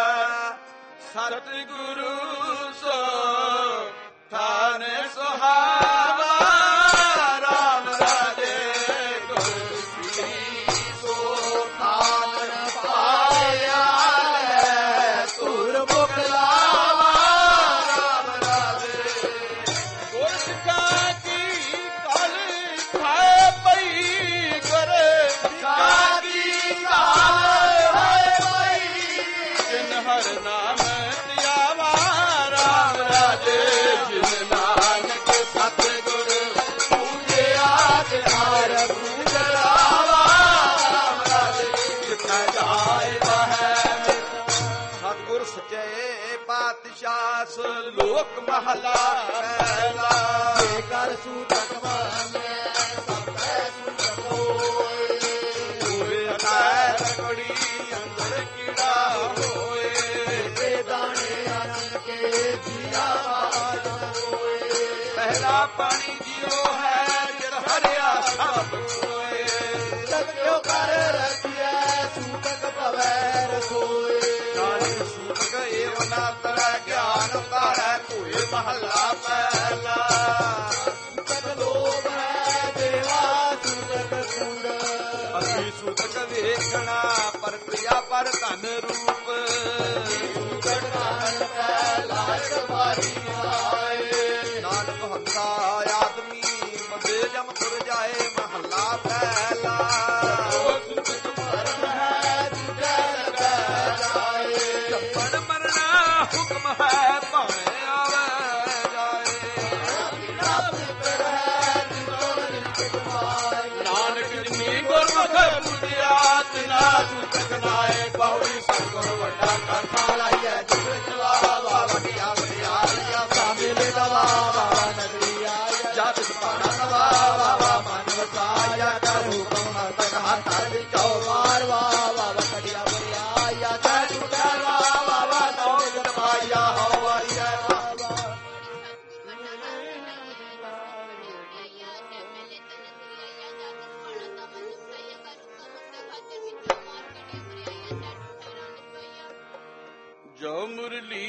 ਸਤਿਗੁਰੂ ਸੋ ਥਾਨ ਸੁਹਾਵਾ। ਰਾਮ ਰਾਜੇ ਗੁਰ ਸੋ ਥਾਨ ਪਾਇਆ ਲੈ ਧੁਰ ਮੁਖ ਲਾਵਾ। ਰਾਮ ਰਾਜੇ ਗੁਰ ਸਿੱਖਾਂ ਕੀ ਕਲ ਖਾਏ ਪਈ ਗੁਰ ਸਿੱਖਾਂ ਦੀ ਕਾਲ ਹੋਏ ਪਈ। ਜਿਨ ਹਰ ਨਾਮ ਧਿਆਵਾ। ਰਾਮ ਰਾਜੇ ਜਿਨ ਨਾਨਕ ਸਤਿਗੁਰ ਪੂਜਿਆ ਤੇ ਹਰ ਪੂਜਲਾਵਾ। ਰਾਮ ਰਾਜੇ ਜਿੱਥੈ ਜਾਏ ਵਹਿ ਸਤਿਗੁਰ ਸੱਚੇ ਪਾਤਸ਼ਾਹ ਸ਼ਲੋਕ ਮਹਲਾ ਪਹਿਲਾ। ਜੇ ਕਰ ਸੂਤਕ ਮਾਨੈ ਸਭੈ ਸੂਤਕ ਹੋਏ। ਹੋਏ ਅਟੈ ਤਕੜੀ ਅੰਦਰ ਕੀੜਾ ਹੋਏ। ਤੇ ਦਾਣੇ ਆਨੰਦ ਕੇ ਜੀਆ ਬਾਜ ਹੋਏ। ਪਹਿਲਾ ਪਾਣੀ ਜਿਉ ਹੈ ਜਿਰ ਹਰਿਆ ਸਭ ਕੋਏ। ਜਗ ਕਿਉ ਕਰ ਰਚਿਐ ਸੂਤਕ ਭਵੈ ਰਸੋਏ। ਨਾਨਕ ਸੂਤਕ ਏਵ ਨਾ ਤਰੈ ਗਿਆਨ ਉਤਾਰੈ ਹੋਏ ਮਹਲਾ ਪਹਿਲਾ। ਸੂਤਕ ਲੋਭ ਹੈ ਦੇਵਾ ਸੂਤਕ ਕੂੜ। ਅਸੀਂ ਸੂਤਕ ਵੇਖਣਾ ਪਰ ਪ੍ਰਿਆ ਪਰ ਧਨ ਰੂਪ। ਸੂਤਕ ਨਾਨਕ ਹੈ ਲਾਇਕ ਭਾਰੀ ਆਏ। ਨਾਨਕ ਹੰਸਾ ਆਦਮੀ ਬੰਦੇ ਜਮ ਤੁਰ ਜਾਏ ਮਹੱਲਾ ਪਹਿਲਾ। ਸੂਤਕ ਮਰਨ ਹੈ ਦੂਜੈ ਲਗੈ ਜਾਏ। ਜੰਮਣ ਮਰਨਾ ਹੁਕਮ ਹੈ ਭਾਵੇਂ ਆਵੇ ਜਾਏ। ਬਿਨਾ ਪੁੱਤਰ ਹੈ ਜਿਤੋ ਨਿਤ ਕਮਾਏ। ਨਾਨਕ ਜਿਨੀ ਗੁਰਮੁਖ ਪੁਜਿਆ ਤਿਨਾ ਸੂਤਕ ਨਾਏ। ਪੌੜੀ ਸਤਿਗੁਰ ਵੱਡਾ ਕਰਤਾ ਲਾਈਐ ਜਿਤ ਜਵਾਵਾ ਵਡਿਆ ਵਡਿਆਈਆ। ਸਾਮਿਲੇ ਦਵਾ ਬਾਬਾ ਨਗਰੀ ਆਇਆ। ਜਦ ਸਪਾਣਾ ਨਵਾ ਬਾਬਾ ਮਨ ਵਸਾਇਆ। ਕਰ ਹੁਕਮ ਹਤਕ ਹੱਥ ਵਿੱਚੋ ਵਾਰ ਵਾਹ ਬਾਬਾ ਕੜਿਆ ਵਡਿਆਈਆ। ਜੈ ਟੁਟਾ ਵਾਹ ਬਾਬਾ ਨੌਜ ਦਵਾਈਆ ਹਉ ਵਾਰੀਆ ਬਾਬਾ। ਜੋ ਮੁਰਲੀ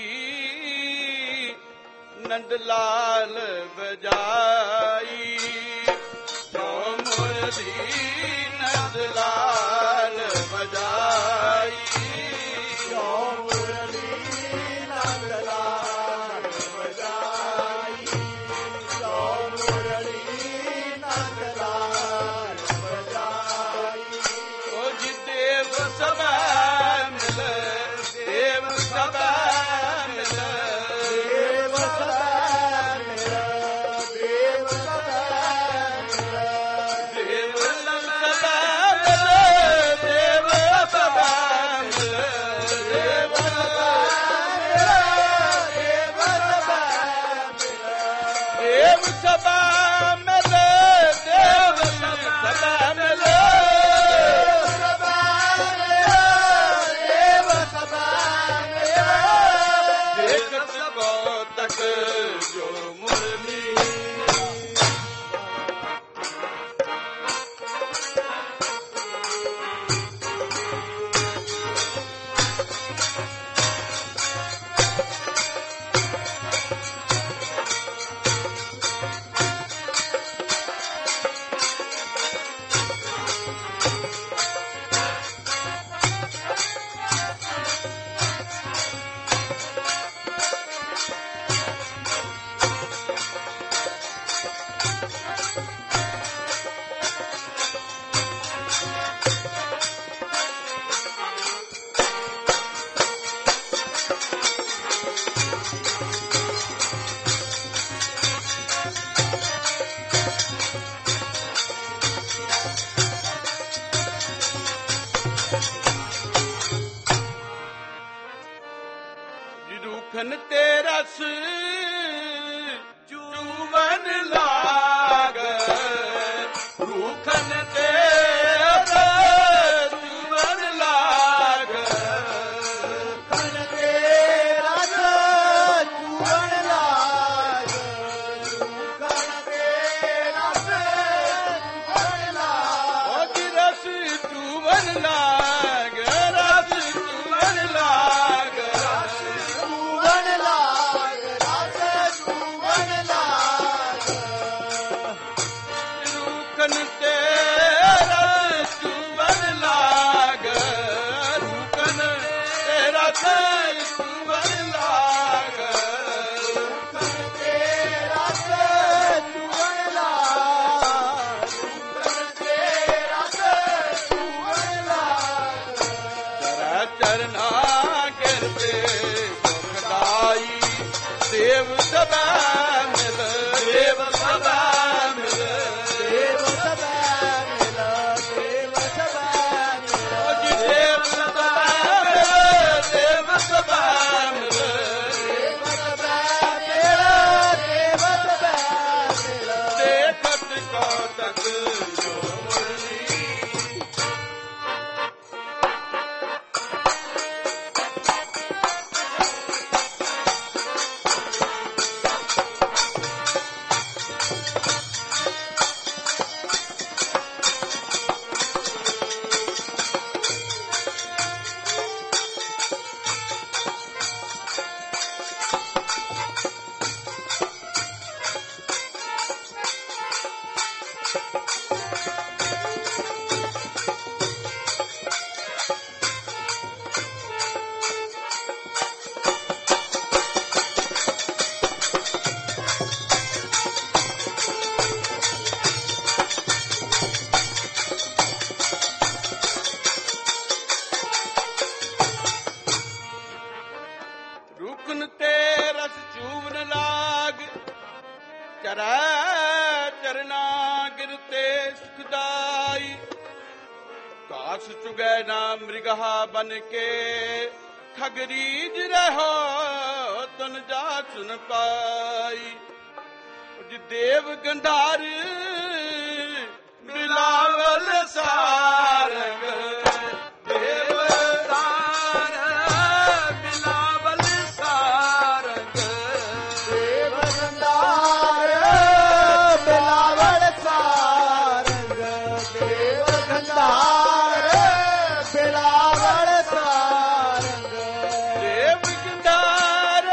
ਨੰਦ ਲਾਲ ਬਜਾਈ। ਜੋ ਮੁਰਲੀ ਨੰਦ ਲਾਲ ਬਜਾਈ। ਜੋ ਮੁਰਲੀ ਨੰਦ ਲਾਲ ਬਜਾਈ। ਜੋ ਮੁਰਲੀ ਨੰਦ ਲਾਲ ਬਜਾਈ। ਉਹ ਜੀ ਦੇਵ ਸਭਾ ਮਿਲ ਦੇਵ ਸਭਾ ਮਿਲ। ਦੇਵ ਸਭੈ ਮਿਲ ਦੇਵ ਸਭੈ ਮਿਲ। ਦੇਵ ਸਭਾ ਮਿਲ ਦੇਵ ਸਭਾ ਮਿਲ। ਦੇਵ ਸਭੈ ਮਿਲ ਦੇਵ ਸਭੈ ਮਿਲ। ਦੇਵ ਸਭਾ ਮਿਲ ਦੇਵ ਸਭਾ ਮਿਲ। ਦੇਖਤ ਕੋ ਤਕ ਜੋ ਮੁਰਲੀ। ਰੂਖਨ ਤੇ ਰਸ ਚੂਵਨ ਲਾਗ ਰੂਖਨ ਤੇ ਰਸ ਚੂਵਨ ਲਾਗ ਰੂਖਨ ਤੇ ਰਸ ਚੂਵਨ ਲਾਗ ਰੂਖਨ ਤੇ ਰਸ ਚੂਵਨ ਲਾਗ ਉਹ ਜੀ ਰਸ ਚੂਵਨ ਲਾਗ ਰਸ ਚੂਵਨ ਲਾਗ ਚੂਵਨ ਲਾਗ ਰਸ ਚੂਵਨ ਲਾਗ ਰੂਖਨ ਤੇ ਰਸ ਚੂਵਨ ਲਾਗ ਰੂਖਨ ਤੇ ਰਸ ਚੂਵਨ ਲਾਗ ਰੂਖਨ ਤੇ ਰਸ ਚੂਵਨ ਲਾਗ ਰੂਖਨ ਤੇ ਰਸ ਚੂਵਨ ਲਾਗ ਤੇਰਾ ਚਰਨਾ ਗਿਰਦੇ ਸੁਖਦਾਈ ਦੇਵ ਸਭਾ ਮਿਲ ਦੇਵ ਸਭਾ ਮਿਲ ਦੇਵ ਸਭਾ ਮਿਲ ਦੇਵ ਸਭਾ ਮਿਲ ਜੀ ਦੇਵ ਸਭਾ ਮਿਲ ਦੇਵ ਸਭਾ ਮਿਲ ਦੇਵ ਸਭਾ ਮਿਲ ਦੇਵ ਸਭਾ ਮਿਲ ਦੇਖਤ ਕੌਤਕ ਜੋ ਮੁਰਲੀ ਰੁਕਨ ਤੇ ਰਸ ਚੂਵਨ ਲਾਗ ਚਰੈ ਚਰਨਾ ਗਿਰਤੇ ਸੁਖਦਾਈ ਘਾਸ ਚੁਗੈ ਨਾ ਮ੍ਰਿਗਹਾ ਬਨ ਕੇ ਖਗਰੀਜ ਰਹੋ ਤਨ ਜਾ ਸੁਨ ਪਾਈ ਜੀ ਦੇਵ ਗੰਧਾਰ ਬਿਲਾਵਲ ਸਾਰੰਗ ਦੇਵ ਦਾਰ ਬਿਲਾਵਲ ਸਾਰੰਗ ਦੇਵ ਗੰਧਾਰ ਬਿਲਾਵਲ ਸਾਰੰਗ ਦੇਵ ਗੰਧਾਰ ਬਿਲਾਵਲ ਸਾਰੰਗ ਦੇਵ ਗੰਧਾਰ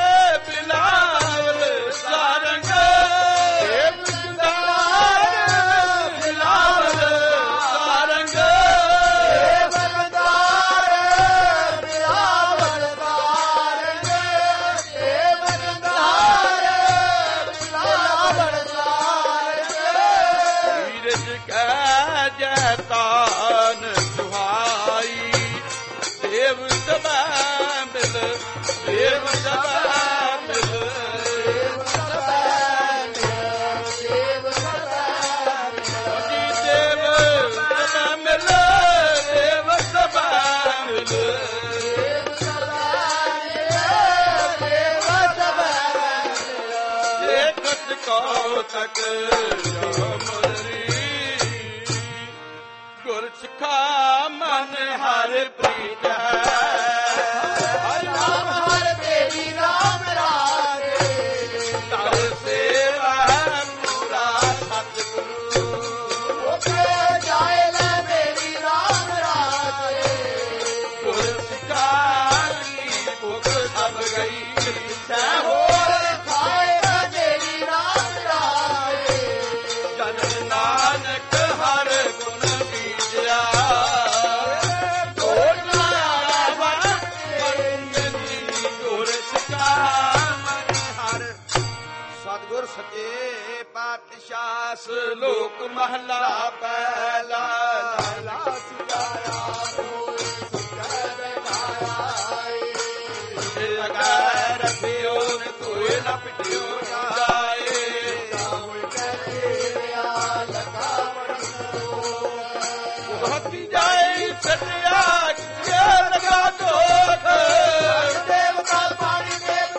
ਬਿਲਾਵਲ ਸਾਰੰਗ ਦੇਵ ਗੰਧਾਰ ਬਿਲਾਵਲ ਸਾਰੰਗ ਦੇਵ ਗੰਧਾਰ ਬਿਲਾਵਲ ਸਾਰੰਗ ਦੇਵ ਗੰਧਾਰ ਬਿਲਾਵਲ ਸਾਰੰਗ ਵੀਰਜ ਕੈ ਜੈ ਤਾਨ ਸੁਹਾਈ ਦੇਵ ਸਭਾ ਮਿਲ ਦੇਵ ਸਭਾ ਮਿਲ ਦੇਵ ਸਭਾ ਮਿਲ ਦੇਵ ਸਭਾ ਮਿਲ ਜੀ ਦੇਵ ਸਭਾ ਮਿਲ ਦੇਵ ਸਭਾ ਮਿਲ ਦੇਵ ਸਭਾ ਮਿਲ ਦੇਵ ਸਭਾ ਮਿਲ ਦੇਖਤ ਕੌਤਕ ਜੋ ਮੁਰਲੀ ਗੁਰ ਸਿਖਾ ਮਨ ਹਰਿ ਪ੍ਰੀਤ ਹਰਿ ਨਾਮ ਹਰਿ ਤੇਰੀ ਰਾਮ ਰਾਜੇ ਤਰ ਸੇਵਾ ਪੂਰਾ ਸਤਿਗੁਰੂ ਉਥੇ ਜਾਏ ਲੈ ਮੇਰੀ ਰਾਮ ਰਾਜੇ ਗੁਰ ਸਿਖਾ ਕੀ ਭੁਖ ਸਭ ਗਈ ਸਹਿ ਹੋਰ ਖਾਏ ਲੈ ਮੇਰੀ ਰਾਮ ਰਾਜੇ ਜਨ ਨਾਨਕ ਹਰ ਗੁਣ ਬੀਜਿਆ ਸਤਿਗੁਰ ਸੱਚੇ ਪਾਤਸ਼ਾਹ ਲੋਕ ਮਹਲਾ ਪਹਿਲਾ ਲਾ ਸੁਜਾਇਆ ਹੋਏ ਸੁਜੈ ਬੈਠਾਇਆ ਲਗਾ ਰੱਖਿਓ ਨ ਕੋਈ ਨਾ ਪਿਟਿਓ ਜਾਏ ਹੋਏ ਕਹਤੇ ਆ ਲਗਾ ਪੜੋ ਹੱਥੀ ਜਾਏ ਸਟਿਆ ਕੇ ਲਗਾ ਦੋਖ ਦੇਵਤਾ ਪਾਣੀ ਦੇਵ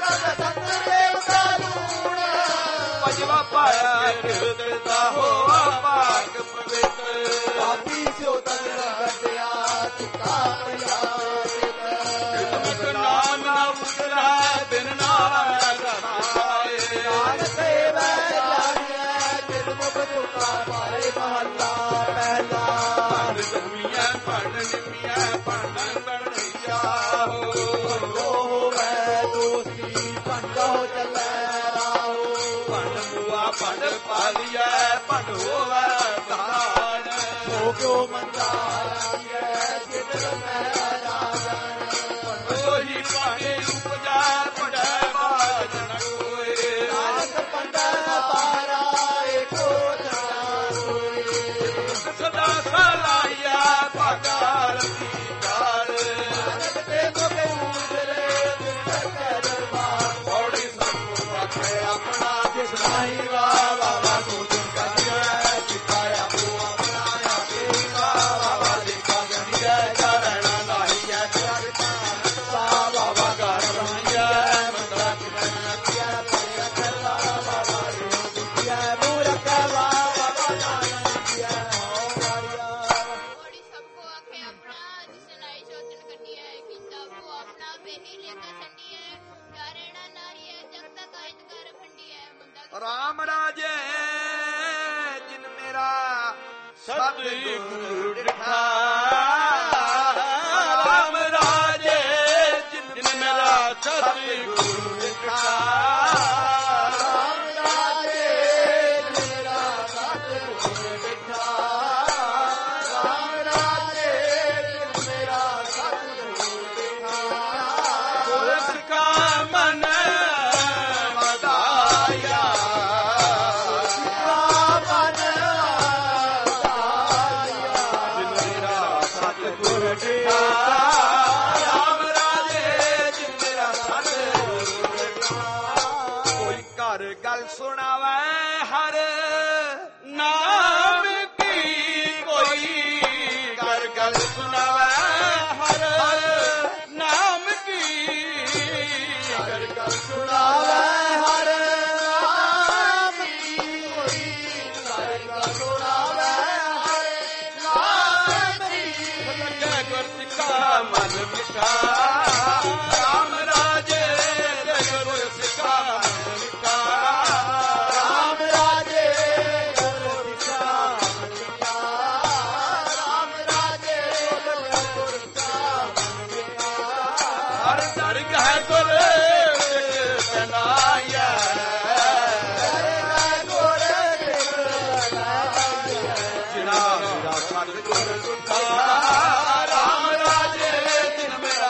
ही लेकर संडी है यारेना नाही है जगता कायद कर फंडी है मुंडा राम राजे जिन मेरा सतगुरु दिखा राम राजे जिन मेरा सतगुरु दिखा राम राजे मेरा सतगुरु दिखा राम राजे मेरा सतगुरु दिखा पुरुष का मन वधाया मन जिन मेरा सतगुरु दिखा राम राजे जिन मेरा सतगुरु दिखा कोई घर गल सुनावे हर नाम की कोई घर गल सुनावे हर नाम की घर गल सुनावे हर नाम की कोई करगा सुनावे हर नाम की जय गुरु का मन मिठा राम राजे जय गुरु का मन मिठा राम राजे गुरु दिखा राम राजे गुरु दिखा हर दरगाह गुरु बनाया जिना मेरा सतगुरु दिखा राम राजे जिन मेरा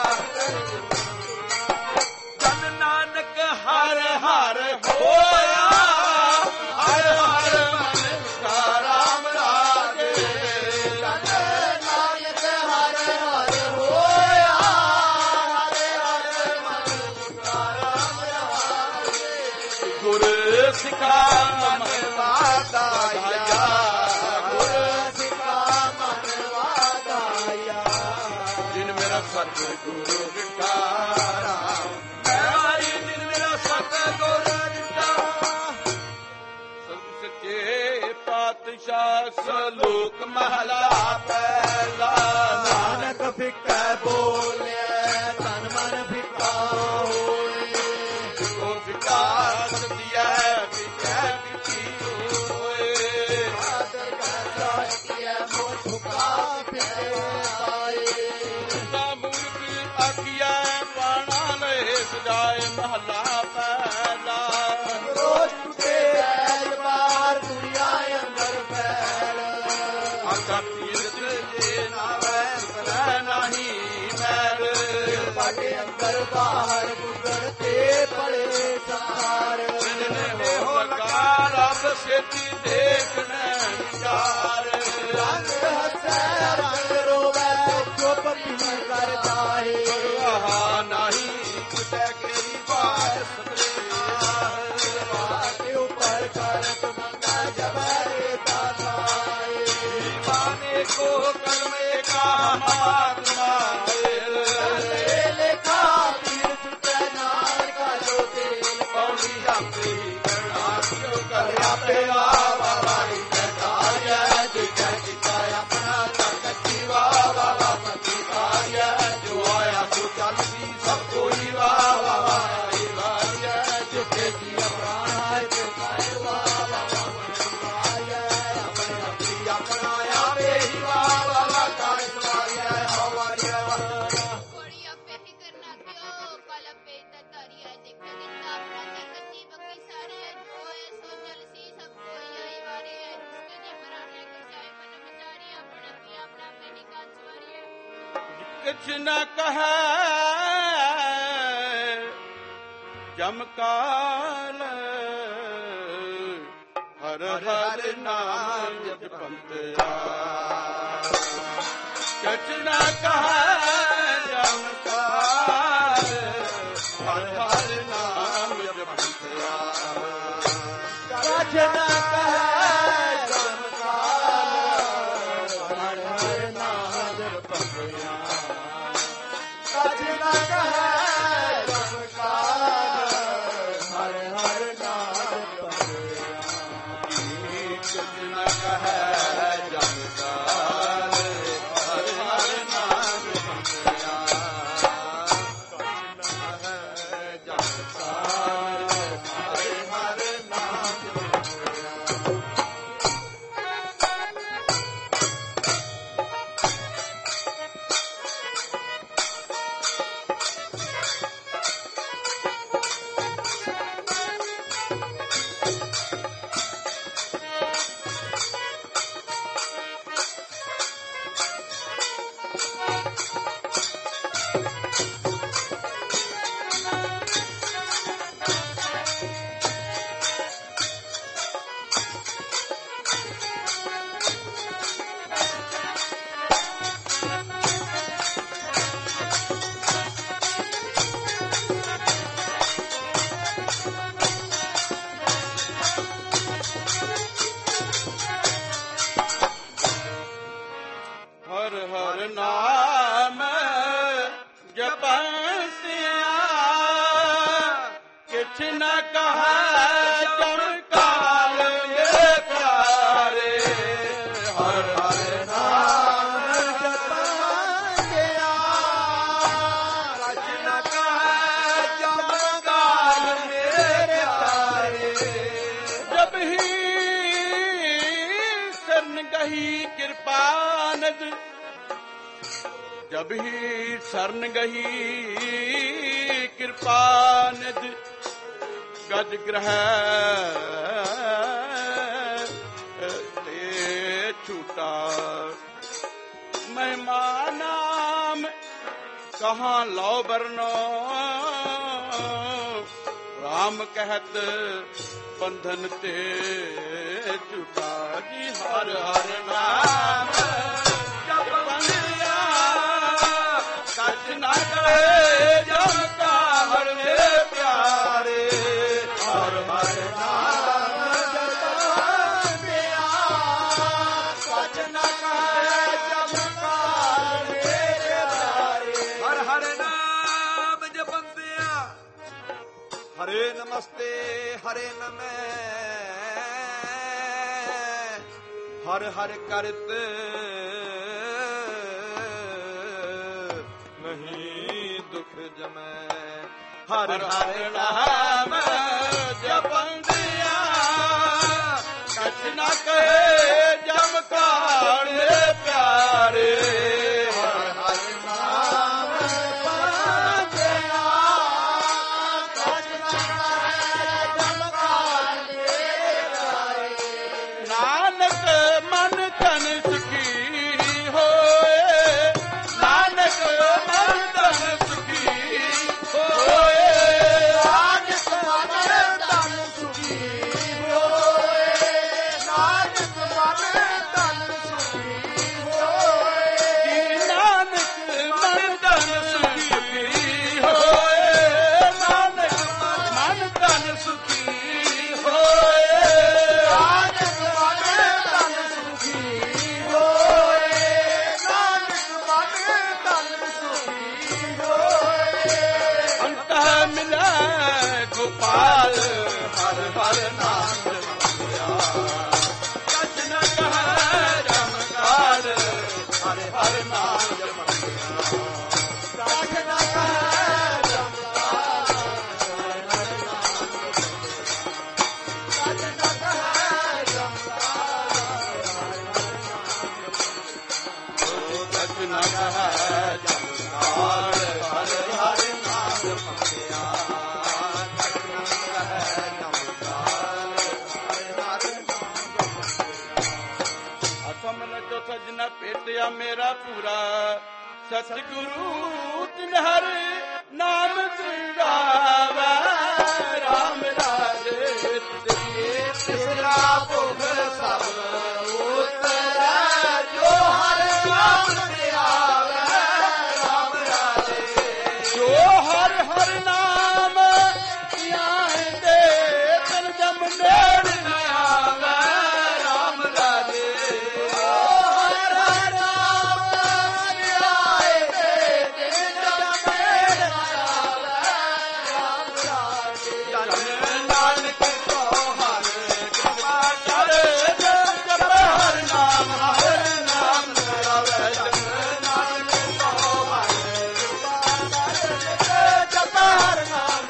जन नानक हर हर होया हर हर मन का राम राजे नानक हर हर होया हरे हरे मन गुरु सिखा मन वादाया गुरु सिखा मन वादाया जिन मेरा सतगुरु दिखा मैं जिन मेरा सतगुरु दिखा सच्चे पातशाह सलोक महला पहला नानक फिक्का बोले तन मन फिक्का होए को विकास दिया विजय की होए आदर का किया मोह झुका फिरे आए मूर्ति अकिया पाना ले सजाए महला पहला रोज टूटे बैल बाहर दुनिया अंदर फैल आका तीर्थ जे नावे सरै नहीं मैल बाटे अंदर बाहर गुजरते पड़े सार जिनने हो लगा रब सेती देखने चार रंग हंसे रंग रोवे चुप भी कर जाए कहा नहीं कुछ केरी बात सतरे बाटे ऊपर कर मंगा जबरे ताए दीवाने को कलमे का महात्मा लेखा पीर सुटे नार का जो तेल पौड़ी आपे करना क्यों कर आपे वावा वाई जगाया जिका जिका अपना कच्ची वावा वापसी आया जो आया तो चलती सब कोई वावा वाई वाया जिसे जिया प्राण है जो पाए बाबा आया अपने अपनी अपना आपे ही वावा वाका स्वाया हवारिया कोड़ी अपे ही करना क्यों कल पे ततारिया देखो कितना अपना ते कच्ची बक्की सारे जो है सो जलसी सब कोई आई वारी है जिसके जी मराने के चाहे मन विचारी अपना भी अपना पे निकाल सवारी है कुछ न कहे जमकाल हर हर नाम जपंतया कुछ न कहे जमकाल हर हर नाम जपंतया राजना कहे चमकार हर हर नाम पकया राजना कहे चमकार हर हर नाम पकया कुछ न कहे जमकाल हर हर नाम जपंतया जब ही शरण गही कृपा निध गज ग्रह ते छूटा महिमा नाम कहाँ लो बरनो राम कहत बंधन ते छूटा जी हर हर नाम जब बंदिया कछ न करे जम का हर मेरे प्यारे हर हर नाम जब बंदिया कछ न करे जम का मेरे प्यारे हर हर नाम जब बंदिया हरे नमस्ते हरे नमः हर हर करत नहीं दुख जमै हर हर नाम जपंदिया कछ न कहे जम काले प्यारे हर हर नाम जपंदिया कछ न कहे जम काले प्यारे नानक मन तन सुखी होए नानक मन तन सुखी होए नानक मन तन सुखी होए नानक मन तन सुखी होए नानक मन तन सुखी होए नानक मन तन सुखी होए नानक मन तन सुखी होए नानक मन तन सुखी होए अंतः मिला गोपाल हर हर नाम जपया कछ न कहे जमकार हर हर नाम जपया कछ न कहे जमकार हर हर नाम कछ न कहे जमकार कछ न कहे जमकार हर हर नाम जपया कछ न कहे जमकार हर हर असमन जो सजना पेटिया मेरा पूरा सतगुरु तिन हर नाम सुनावा राम राजे तेरा भुग सब उतरा जो हर नाम ते आवे राम राजे जो हर हर नाम ध्यान दे तन जम नेड़ न आवे राम राजे हर हर नाम ध्यान दे तन जम नेड़ न आवे राम राजे जन नानक को हर कृपा करे जप हर नाम आवे जन नानक को हर कृपा करे जप हर नाम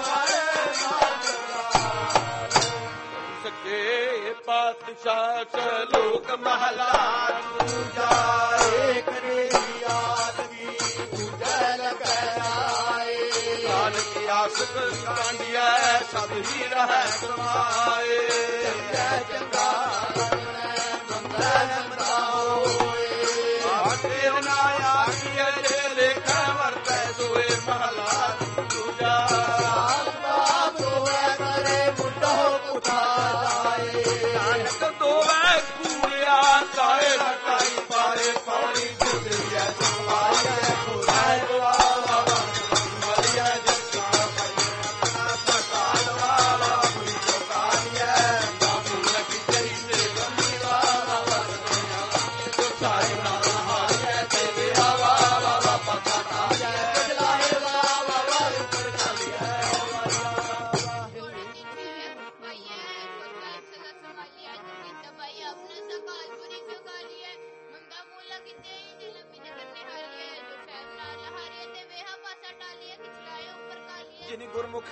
सके पातशाह सलोक महला पूजा एक रे यादगी पूजा लगाए कान की आसक कांडिया सब ही रह समाए जय चंगा मंगल मनाओ आते नाया किए लेखा वर्तै सोए ਜਿਨ ਗੁਰਮੁਖ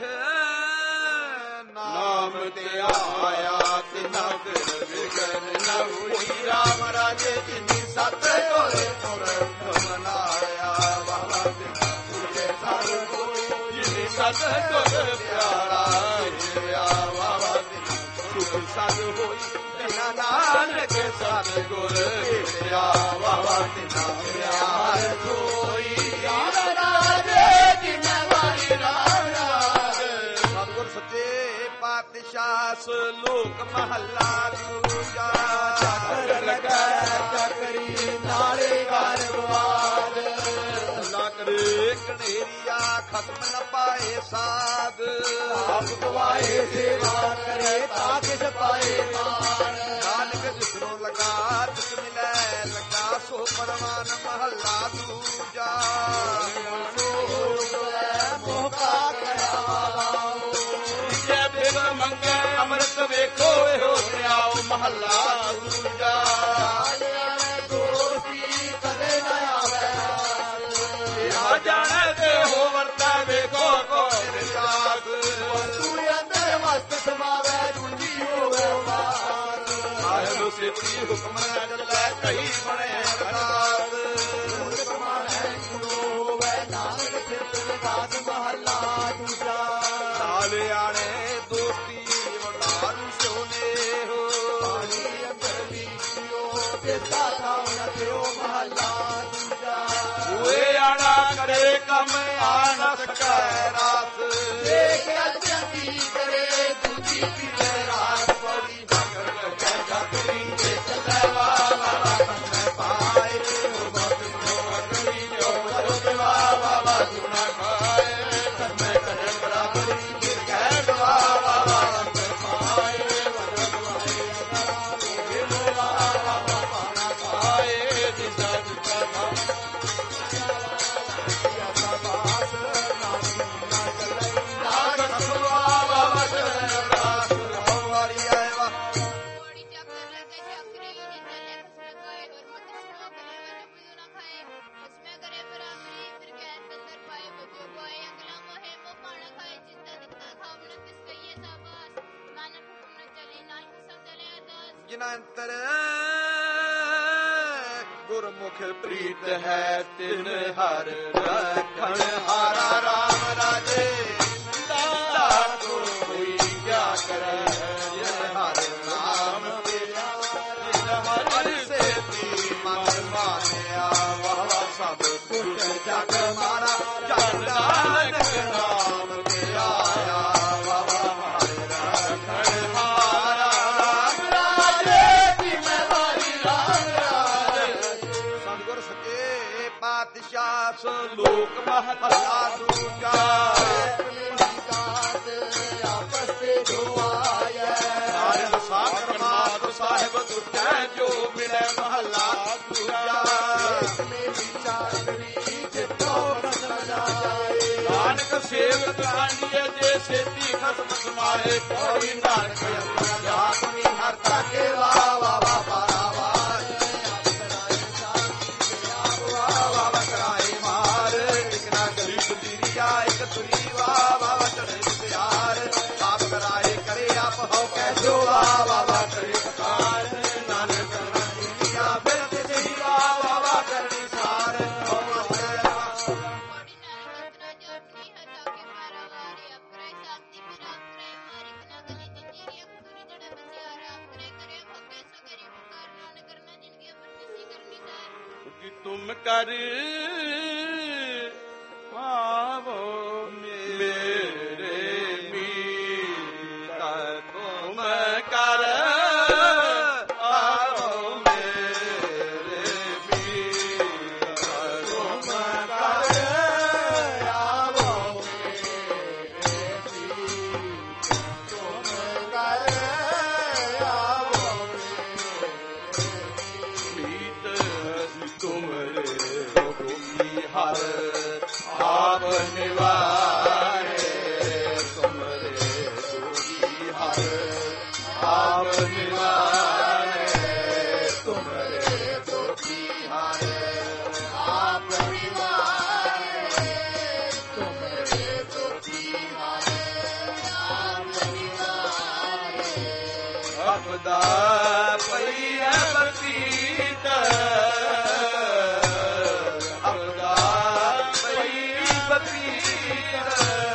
ਨਾਮ ਤੇ ਆਇਆ ਤਿਨਾ ਕਰ ਵਿਗਨ ਨਾ ਹੋਈ ਰਾਮ ਰਾਜੇ ਜਿਨੀ ਸਤ ਕੋਲੇ ਪੁਰਖ ਮਨਾਇਆ ਬਾਬਾ ਤਿਨਾ ਤੁਝੇ ਸਭ ਕੋਈ ਜਿਨੀ ਸਤ ਕੋਲੇ ਪਿਆਰਾ ਜਿਆ ਬਾਬਾ ਤਿਨਾ ਸੁਖ ਸਦ ਹੋਈ ਤਿਨਾ ਨਾਨਕ ਸਤ ਗੁਰ ਪਿਆ ਬਾਬਾ ਤਿਨਾ ਪਿਆਰ ਹੋਈ ਰਾਮ ਰਾਜੇ ਜਿਨਾ ਵਾਰੀ ਰਾਮ ਰਾਜੇ ਸਤਿਗੁਰ ਸੱਚੇ ਪਾਤਸ਼ਾਹ ਲੋਕ ਮਹੱਲਾ ਦੂਜਾ ਚੱਕਰ ਲਗਾ ਚੱਕਰੀ ਨਾਲੇ ਘਰ ਗਵਾਦ ਨਾ ਕਰੇ ਕਨੇਰੀਆ ਖਤਮ ਨ ਪਾਏ ਸਾਧ ਆਪ ਗਵਾਏ ਸੇਵਾ ਕਰੇ ਤਾਂ ਕਿਸ ਪਾਏ ਮਾਨ ਨਾਨਕ ਜਿਸਨੂੰ ਲਗਾ ਤਿਸ ਮਿਲੈ ਲਗਾ ਸੋ ਪਰਵਾਨ ਮਹੱਲਾ ਦੂਜਾ ਮੋਹ ਕਾ ਕਰਾਵਾ ਜੇ ਬਿਨ ਮੰਗੇ ਅੰਮ੍ਰਿਤ ਵੇਖੋ ਇਹੋ ਧਿਆਓ ਮਹੱਲਾ ਦੂਜਾ ਦੋਸਤੀ ਕਦੇ ਨਾ ਆਵੇ ਆ ਜਾਣੇ ਤੇ ਹੋ ਵਰਤਾ ਵੇਖੋ ਕੋਈ ਜਾਗ ਤੂੰ ਅੰਦਰ ਮਸਤ ਸਮਾਵੇ ਜੁੜੀ ਹੋਵੇ ਮਾਰ ਆਏ ਲੋ ਸੇਤੀ ਹੁਕਮ ਨਾ ਚੱਲੇ ਕਹੀ ਬਣੇ ਬਰਾਦ ਨਾਨਕ ਫਿਰ ਦਾਸ ਮਹੱਲਾ ਦੂਜਾ ਨਾਲ ਆਣੇ ਦੋਸਤੀ ਵਡਾਰੂ ਸੋਨੇ ਹੋ ਪਾਣੀ ਅੰਦਰ ਲੀਓ ਤੇ ਸਾਥਾ ਨਾ ਦਿਓ ਮਹੱਲਾ ਦੂਜਾ ਹੋਏ ਆਣਾ ਕਰੇ ਕੰਮ ਆ ਨਾ ਸਕੈ ਰਾਤ ਦੇਖ ਅਜੰਦੀ ਕਰੇ ਦੂਜੀ ਪੀਲੇ ਰਾਤ ਪੜੀ ਕਰ ਲਗੈ ਚੱਕਰੀ ਤੇ ਚੱਲੇ ਵਾਵਾ ਕੰਨ ਪਾਏ ਹੋ ਮਤ ਹੋ ਅਗਲੀ ਜੋ ਕਰੋ ਵਾਵਾ ਸੁਣਾ ਖਾਏ ਕਰਮੇ ਕਰੇ ਬਰਾਬਰੀ ਗਿਰ ਗਏ ਵਾਵਾ ਕੰਨ ਪਾਏ ਵਰਵਾਏ ਵਾਵਾ ਪਾਣਾ ਖਾਏ ਜਿਸਾ ਜਿਸਾ कोड़ी चक्कर लगे चक्री जितने खसमे खाए और मत सुनो करे वजह बुझो ना खाए उसमें करे बराबरी फिर गैस अंदर पाए बजो पाए अगला मोहे मो पाना खाए जितना दिखता खाओ न किस कहिए साबास मानव हुक्म न चले नाल कसम चले अरदास ਜਿਨਾ ਅੰਤਰ ਗੁਰਮੁਖ ਪ੍ਰੀਤ ਹੈ ਤਿਨ ਹਰ ਰਖਣ ਹਾਰਾ ਰਾਮ ਰਾਜੇ ਦਾਤਾ ਕੋਈ ਕਿਆ ਕਰੈ ਜਿਨ ਹਰ ਨਾਮ ਤੇਰਾ ਜਿਨ ਹਰ ਸੇਤੀ ਮਨ ਮਾਨਿਆ ਵਾਵਾ ਸਭ ਕੁਛ ਜਗ ਮਾਰਾ ਜਨ ਨਾਨਕ ਨਾਮ ਤੇ ਆਇਆ ਵਾਵਾ ਹਰ ਰਖਣ ਹਾਰਾ ਸਤਿਗੁਰ ਸੱਚੇ ਪਾਤਸ਼ਾਹ ਲੋਕ ਮਹੱਲਾ ਦੂਜਾ ਆਪਸ ਤੇ ਜੋ ਆਇਆ ਨਾਰਦ ਸਾਗਰ ਮਾਤ ਸਾਹਿਬ ਦੁਜੈ ਜੋ ਮਿਲੇ ਮਹੱਲਾ ਦੂਜਾ ਨਾਨਕ ਸੇਵਕ ਕਾਂਡੀਏ ਜੇ ਸੇਤੀ ਖਸਮ ਸਮਾਏ ਕੋਈ ਨਾਨਕ ਅੰਦਰ ਜਾਪਨੀ ਹਰ ਤਾਕੇ ਵਾ ਵਾ ਵਾ ਪਾਰਾ ਵਾ ਕਰਾਏ ਮਾਰ ਇਕਨਾ ਗਲੀ ਬੁਦੀਰੀਆ ਇੱਕ ਤੁਰੀ ਵਾ ਵਾ ਚੜੇ ਪਿਆਰ ਆਪ ਕਰਾਏ ਕਰੇ ਆਪ ਹੋ ਕੈਸੋ ਵਾ ਵਾ ਕਰੇ ਕਾਰ ਨਾਨਕ ਕਰਨਾ ਦੁਨੀਆ ਫਿਰ ਤੇ ਸਹੀ ਵਾ ਵਾ ਕਰਨੀ ਸਾਰ कोड़ी नानक इतना जापनी हटा के पारावारे अपराय शांति फिर अपराय मारी कना गली जंजीरी अखतुरी जड़े बसियारा अपराय करे भगे सो करी पुकार नानक करना जिनकी अपर किसी करनी सार कि तुम कर आवो मेरे मीता तुम कर आवो मेरे मीता तुम कर आवो मीत तुमरे गोपी हर आप निवारे तुमरे गोपी हर आप निवारे तुमरे गोपी हर आप निवारे तुमरे गोपी ਆਪਦਾ ਪਈ ਹੈ ਬਤੀਤ ਆਪਦਾ ਪਈ ਬਤੀਤ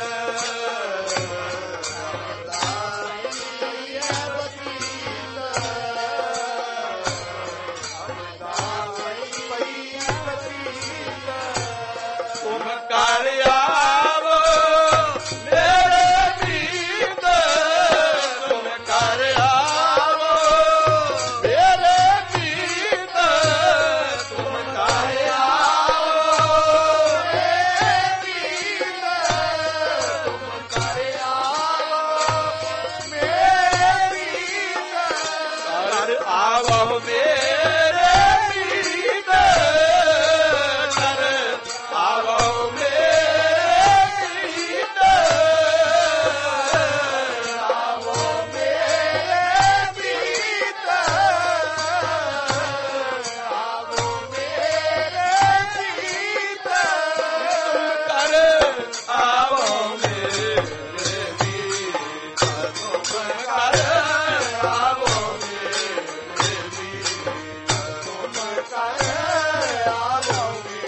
ਤੁਮ ਕਰ ਆਵੋ ਮੇਰੇ ਮੀਤ ਤੁਮ ਕਰ ਆਵੋ ਮੇਰੇ ਮੀਤ ਤੁਮ ਕਰ ਆਵੋ ਮੇਰੇ ਮੀਤ ਤੁਮ ਕਰ ਆਵੋ ਮੇਰੇ ਮੀਤ ਕਰ ਆਵੋ ਮੇਰੇ ਮੀਤ ਕਰ ਆਵੋ ਮੇਰੇ ਮੀਤ ਆਵੋ ਮੇਰੇ ਮੀਤ ਆਵੋ ਮੇਰੇ ਮੀਤ ਤੁਮ ਕਰ ਆਵੋ ਮੇਰੇ ਮੀਤ ਤੁਮ ਕਰ ਆਵੋ ਮੇਰੇ ਮੀਤ ਤੁਮ ਕਰ ਆਵੋ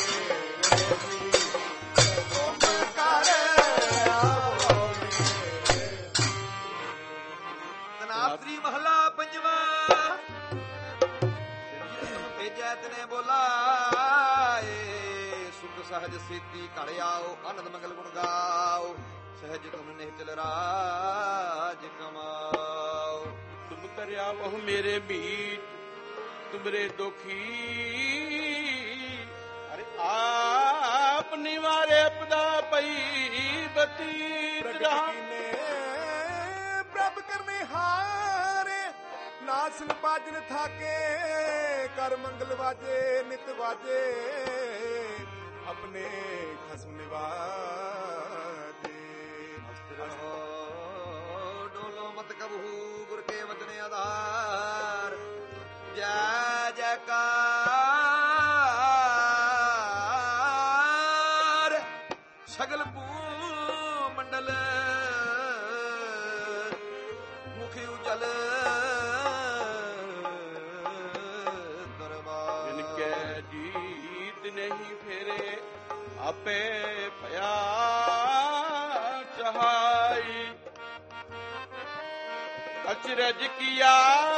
ਤਨਾਤਰੀ ਮਹਲਾ ਪੰਜਵਾ ਤੇਜੈ ਤਨੇ ਬੋਲਾਏ ਸੁਖ ਸਹਜ ਸੇਤੀ ਘੜ ਆਓ ਆਨੰਦ ਮੰਗਲ ਗੁਣ ਗਾਓ ਸਹਿਜ ਤੁਮ ਨਿਹਚਲ ਰਾਜ ਕਮਾਓ ਤੁਮ ਕਰਿਆ ਬਹੁ ਮੇਰੇ ਮੀਤ ਤੁਮਰੇ ਦੁਖੀ ਅਰੇ ਆਪ ਨਿਵਾਰੇ ਆਪਦਾ ਪਈ ਬਤੀਤ ਪ੍ਰਗਟ ਰਹਾ ਕੀਨੇ ਪ੍ਰਭ ਕਰਨੇ ਹਾਰੇ ਨਾਸਨ ਪਾਜਨ ਥਾਕੇ ਕਰ ਮੰਗਲ ਵਾਜੇ ਨਿਤ ਵਾਜੇ ਆਪਣੇ ਖਸਮ ਨਿਵਾਜੇ ਰਹੋ ਡੋਲੋ ਮਤ ਕਬਹੂ ਗੁਰ ਕੇ ਵਚਨ ਆਧਾਰ ਜੈ ਜੈਕਾਰ ਸਗਲ ਭੂ ਮੰਡਲ ਮੁਖੀ ਉਜਲ ਦਰਬਾਰ ਜਿਨਕੇ ਜੀਤ ਨਹੀਂ ਫੇਰੇ ਆਪੇ ਭਇਆ ਚਹਾਈ ਅਚਰਜ ਕੀਆ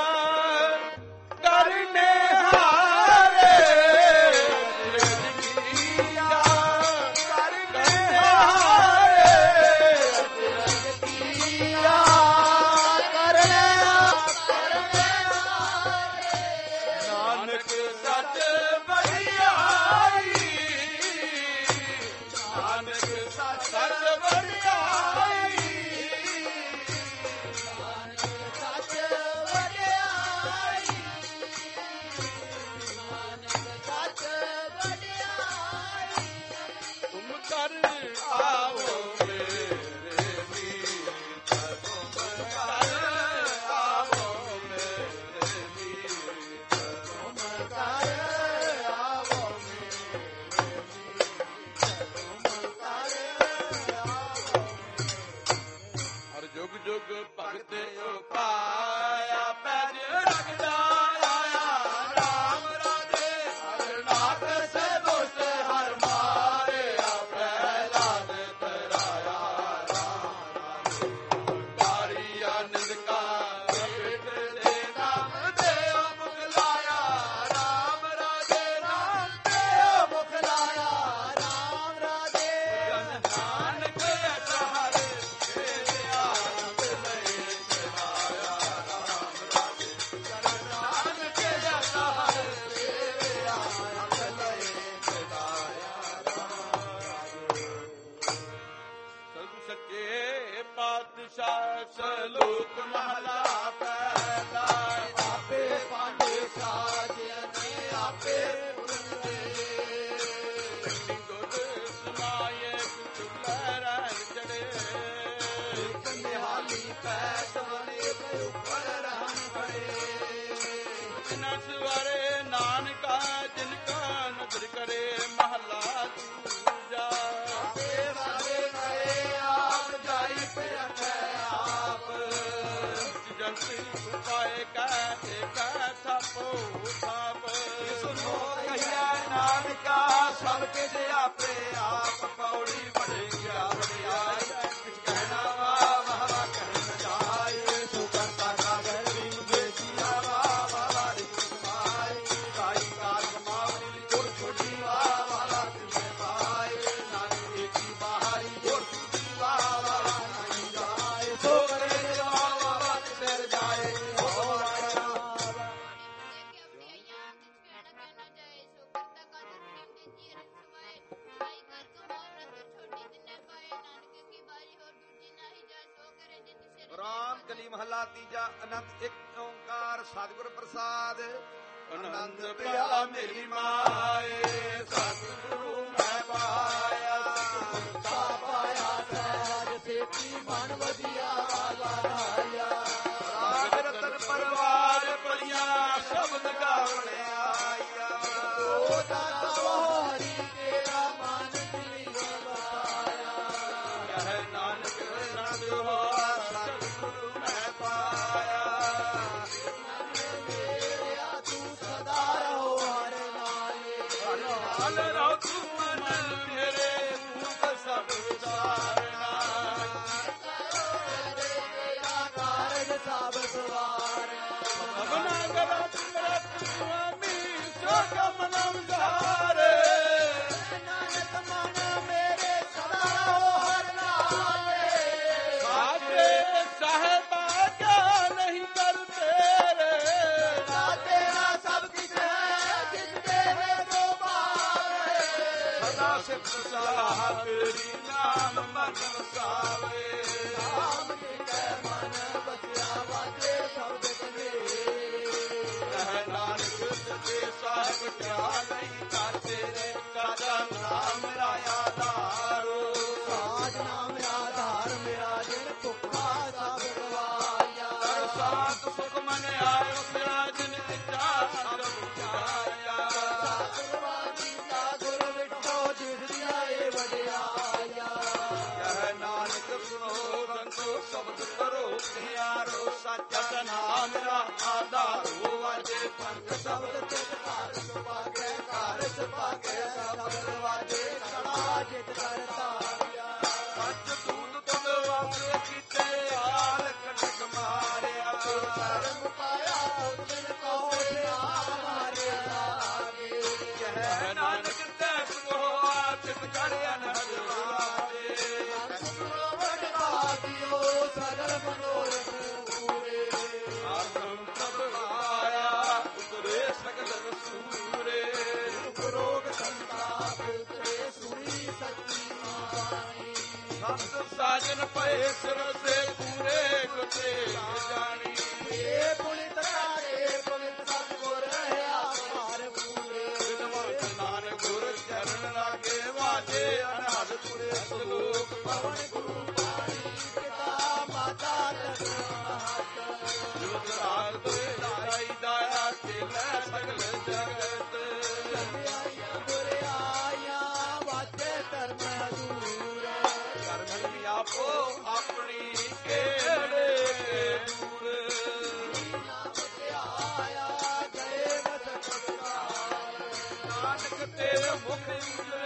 ਕਰਨੇ ਹਾਰੇ ਅਚਰਜ ਕੀਆ ਕਰਨੇ ਹਾਰੇ ਅਚਰਜ ਕੀਆ ਨਾਨਕ ਸੱਚ ਵਡਿਆਈ ਨਾਨਕ ਸੱਚ ਵਡਿਆਈ ਤੁਮ ਕਰ ਆਵੋ ਮੇਰੇ ਮੀਤ ਤੁਮ ਕਰ ਆਵੋ ਮੇਰੇ ਮੀਤ ਤੁਮ ਕਰ ਆਵੋ ਮੇਰੇ ਮੀਤ ਤੁਮ ਕਰ ਆਵੋ ਹਰ ਜੁਗ ਜੁਗ ਭਗਤ ਉਪਾਇਆ ਪੈਜ ਰਖਦਾ ਆਇਆ ਰਾਮ ਰਾਜੇ ਹਰ ਨਾਥ ਸੇ ਦੁਸ਼ਟ ਹਰ ਮਾਰਿਆ ਪ੍ਰਹਿਲਾਦ ਤਰਾਇਆ ਰਾਮ ਰਾਜੇ ਕਾਰੀ ਆਨੰਦ ਕਾ ਪਿਟ ਦੇ ਨਾਮ ਦੇਉ ਮੁਖ ਲਾਇਆ ਰਾਮ ਰਾਜੇ ਨਾਮ ਦੇਉ ਮੁਖ ਲਾਇਆ ਰਾਮ ਰਾਜੇ ਜਨ ਨਾਨਕ ਅਟਹਰ ਤੇਰੇ ਆਪ ਲਈ ਚਲਾਇਆ ਰਾਮ ਰਾਜੇ ਜਨ ਨਾਨਕ ਅਟਹਰ ਤੇਰੇ ਆਪ ਲਈ ਚਲਾਇਆ ਰਾਮ ਰਾਜੇ ਸਤਿ ਸੱਚੇ ਪਾਤਸ਼ਾਹ ਸਲੋਕ ਮਹਲਾ ਪਹਿਲਾ ਆਪੇ ਪਾਂਡੇ ਸਾਜਿਆ ਨੇ ਆਪੇ ਪੁਰਦੇ ਗੁਰ ਸਮਾਏ ਚੁੱਲ੍ਹਾ ਰਹਿਣ ਚੜੇ ਨਿਹਾਲੀ ਪੈ ਸਵਨੇ ਉੱਪਰ ਰਹਿਣ ਖੜੇ ਜਿਨ ਸਵਾਰੇ ਨਾਨਕਾ ਜਿਨ ਕਾ ਨਦਰ ਕਰੇ ਮਹਲਾ ਦੂਜਾ ਆਪੇ ਸਾਰੇ ਕਰੇ ਆਪ ਜਾਈ ਪਿਆ ਆਪ ਜੰਤੀ ਸਭ ਕੇ ਜੇ ਆਪੇ ਆਪ ਪੌੜੀ ਬੜੇ ਗਿਆ ਵਡਿਆਈ ਕਿਛ ਕਹਿਣਾ ਵਾਹ ਵਾਹ ਵਾਹ ਕਹਿਣ ਜਾਏ ਸੋ ਕਰਤਾ ਕਾਗਰ ਵੀ ਬੇਸੀਆ ਵਾਹ ਵਾਹ ਵਾਹ ਰਿ ਕਮਾਈ ਕਾਈ ਕਾਰ ਕਮਾਵਲੀ ਗੁਰ ਛੋਟੀ ਵਾਹ ਵਾਹ ਵਾਹ ਤਿਨੇ ਪਾਏ ਨਾਨਕ ਏਕੀ ਬਾਹਰੀ ਗੁਰ ਛੋਟੀ ਵਾਹ ਵਾਹ ਵਾਹ ਨਹੀਂ ਜਾਏ ਸੋ ਕਰੇ ਜੇ ਵਾਹ ਵਾਹ ਵਾਹ ਸਿਰ ਜਾਏ ਰਾਮ ਕਲੀ ਮਹਲਾ ਤੀਜਾ ਅਨੰਦ ਇੱਕ ਓੰਕਾਰ ਸਤਿਗੁਰ ਪ੍ਰਸਾਦ ਆਨੰਦ ਪਿਆ ਮੇਰੀ ਮਾਏ ਸਤਿਗੁਰੂ ਮੈਂ ਪਾਇਆ ਪਾਇਆ ਸਹਿਜ ਸੇਤੀ ਮਨ ਵਧੀਆ ਲਾਇਆ ਰਾਗ ਰਤਨ ਪਰਵਾਰ ਪਰੀਆਂ ਸ਼ਬਦ ਗਾਵਣ ਆਇਆ ਓ ਦਾਤਾ ਹਰੀ ਤੇਰਾ ਮਨ ਦਿਲੀ ਵਸਾਇਆ ਕਹਿ ਨਾਨਕ ਰੰਗ ਹੋਆ ਸਤਿਗੁਰੂ ਮੈਂ ਪਾਇਆ ਮੇਰਿਆ ਤੂੰ ਸਦਾ ਰਹੋ ਹਰ ਨਾਲੇ ਨਾਲ ਰਹੋ ਤੂੰ ਮਨ ਮੇਰੇ ਮੂੰਹ ਸਭ ਵਿਚਾਰਨਾ ਤੇਰਾ ਕਾਰਜ ਸਭ ਸਵਾਰਿਆ ਅਬਨਾ ਗਲਤ ਕਰਤ ਸੁਆਮੀ ਸੋ ਕਮ ਨਮ ਜਾਰੇ ਨਾਨਕ ਮਨ ਮੇਰੇ ਸਦਾ ਰਹੋ ਹਰ ਨਾਲੇ ਸਾਜੇ ਸਾਹਿਬਾ ਕਿਆ ਨਹੀਂ ਕਰ ਤੇਰੇ ਨਾ ਤੇਰਾ ਸਭ ਕੁਛ ਹੈ ਜਿਸ ਤੇਰੇ ਤੋਂ ਪਾਵੇ ਸਦਾ ਸਿਫਤ ਸਲਾਹ ਤੇਰੀ ਨਾਮ ਮਨ ਵਸਾਵੇ ਨਾਮ ਕੇ ਮਨ ਬਸਿਆ ਵਾਜੇ ਸ਼ਬਦ ਕਨੇ ਕਹਿ ਨਾਨਕ ਸੱਚੇ ਸਾਹਿਬ ਕਿਆ ਨਹੀਂ ਕਰ ਤੇਰੇ ਸਾਡਾ ਨਾਮ ਮੇਰਾ ਆਧਾਰੋ ਸਾਜ ਨਾਮ ਆਧਾਰ ਮੇਰਾ ਜਿਨ ਭੁੱਖਾ ਸਭ ਗਵਾਇਆ ਕਰ ਸਾਤ ਸੁਖ ਮਨ ਆਇਓ ਮੇਰਾ ਜਿਨ ਇੱਛਾ ਸਭ ਵਿਚਾਰਿਆ ਸਤਿਗੁਰੂ ਦਾ ਗੁਰ ਵਿਟੋ ਜਿਸ ਦੀਆਂ ਏ ਵਡਿਆਇਆ ਕਹਿ ਨਾਨਕ ਸੁਣੋ ਰੰਗੋ ਸ਼ਬਦ ਕਰੋ ਧਿਆਰੋ ਸੱਚਾ ਨਾਮ ਮੇਰਾ ਆਧਾਰੋ ਵਾਜੇ ਪੰਥ ਸ਼ਬਦ ਤੇ ਘਰ ਸੁਭਾਗੈ ਘਰ ਸੁਭਾਗੈ ਸ਼ਬਦ ਵਾਜੇ ਕੜਾ ਜਿਤ ਕਰਤਾ ਸੱਚ ਦੂਤ ਤੁਧ ਵਾਪਰੇ ਕੀਤੇ ਹਾਲ ਕਟਕ ਮਾਰਿਆ ਧਰਮ ਪਾਇਆ ਤੁਧ ਬਿਨ ਕੋ ਮਾਰਿਆ ਲਾਗੇ ਕਹਿ ਨਾਨਕ ਤੈ ਸੁਣੋ ਆਚਿਤ ਕਰਿਆ ਨਹਿ ਵਾਰੇ ਸਤਿਗੁਰੂ ਵਡਵਾ ਦਿਓ ਸਗਲ ਮਨੋਰਥ ਪੂਰੇ ਆਤਮ ਸਭ ਆਇਆ ਉਤਰੇ ਸਗਲ ਰਸੂਰੇ ਰੋਗ ਸੰਤਾਪ ਉਤਰੇ ਸੁਣੀ ਸੱਚੀ ਬਾਣੀ ਸੰਤ ਸਾਜਨ ਪਏ ਸਿਰ ਸੇ ਪੂਰੇ ਗੁਤੇ ਜਾਣੀ ਏ ਪੁਲਿਤ ਕਾਰੇ ਪਵਿੱਤ ਸਤਿਗੁਰ ਰਹਾ ਭਾਰ ਪੂਰੇ ਵਿਦਵਤ ਨਾਨਕ ਗੁਰ ਚਰਨ ਲਾਗੇ ਵਾਜੇ ਅਨਹਦ ਪੁਰੇ ਸਲੋਕ ਪਵਨ ਗੁਰੂ ਬਾਣੀ ਪਿਤਾ ਮਾਤਾ ਤਤ ਜੁਗ ਰਾਗ ਦੋਏ ਦਾਈ ਦਾਇਆ ਖੇਲੇ ਸਗਲ ਜਗਤ ਆਇਆ ਗੁਰ ਆਇਆ ਵਾਜੇ ਧਰਮ ਹਜ਼ੂਰ ਕਰਮੀ ਆਪੋ ਆਪਣੀ ਕਿਹੜੇ ਦੂਰ ਆਇਆ ਗਏ ਬਸ ਨਾਨਕ ਤੇਰੇ ਮੁਖ ਉਜਲੇ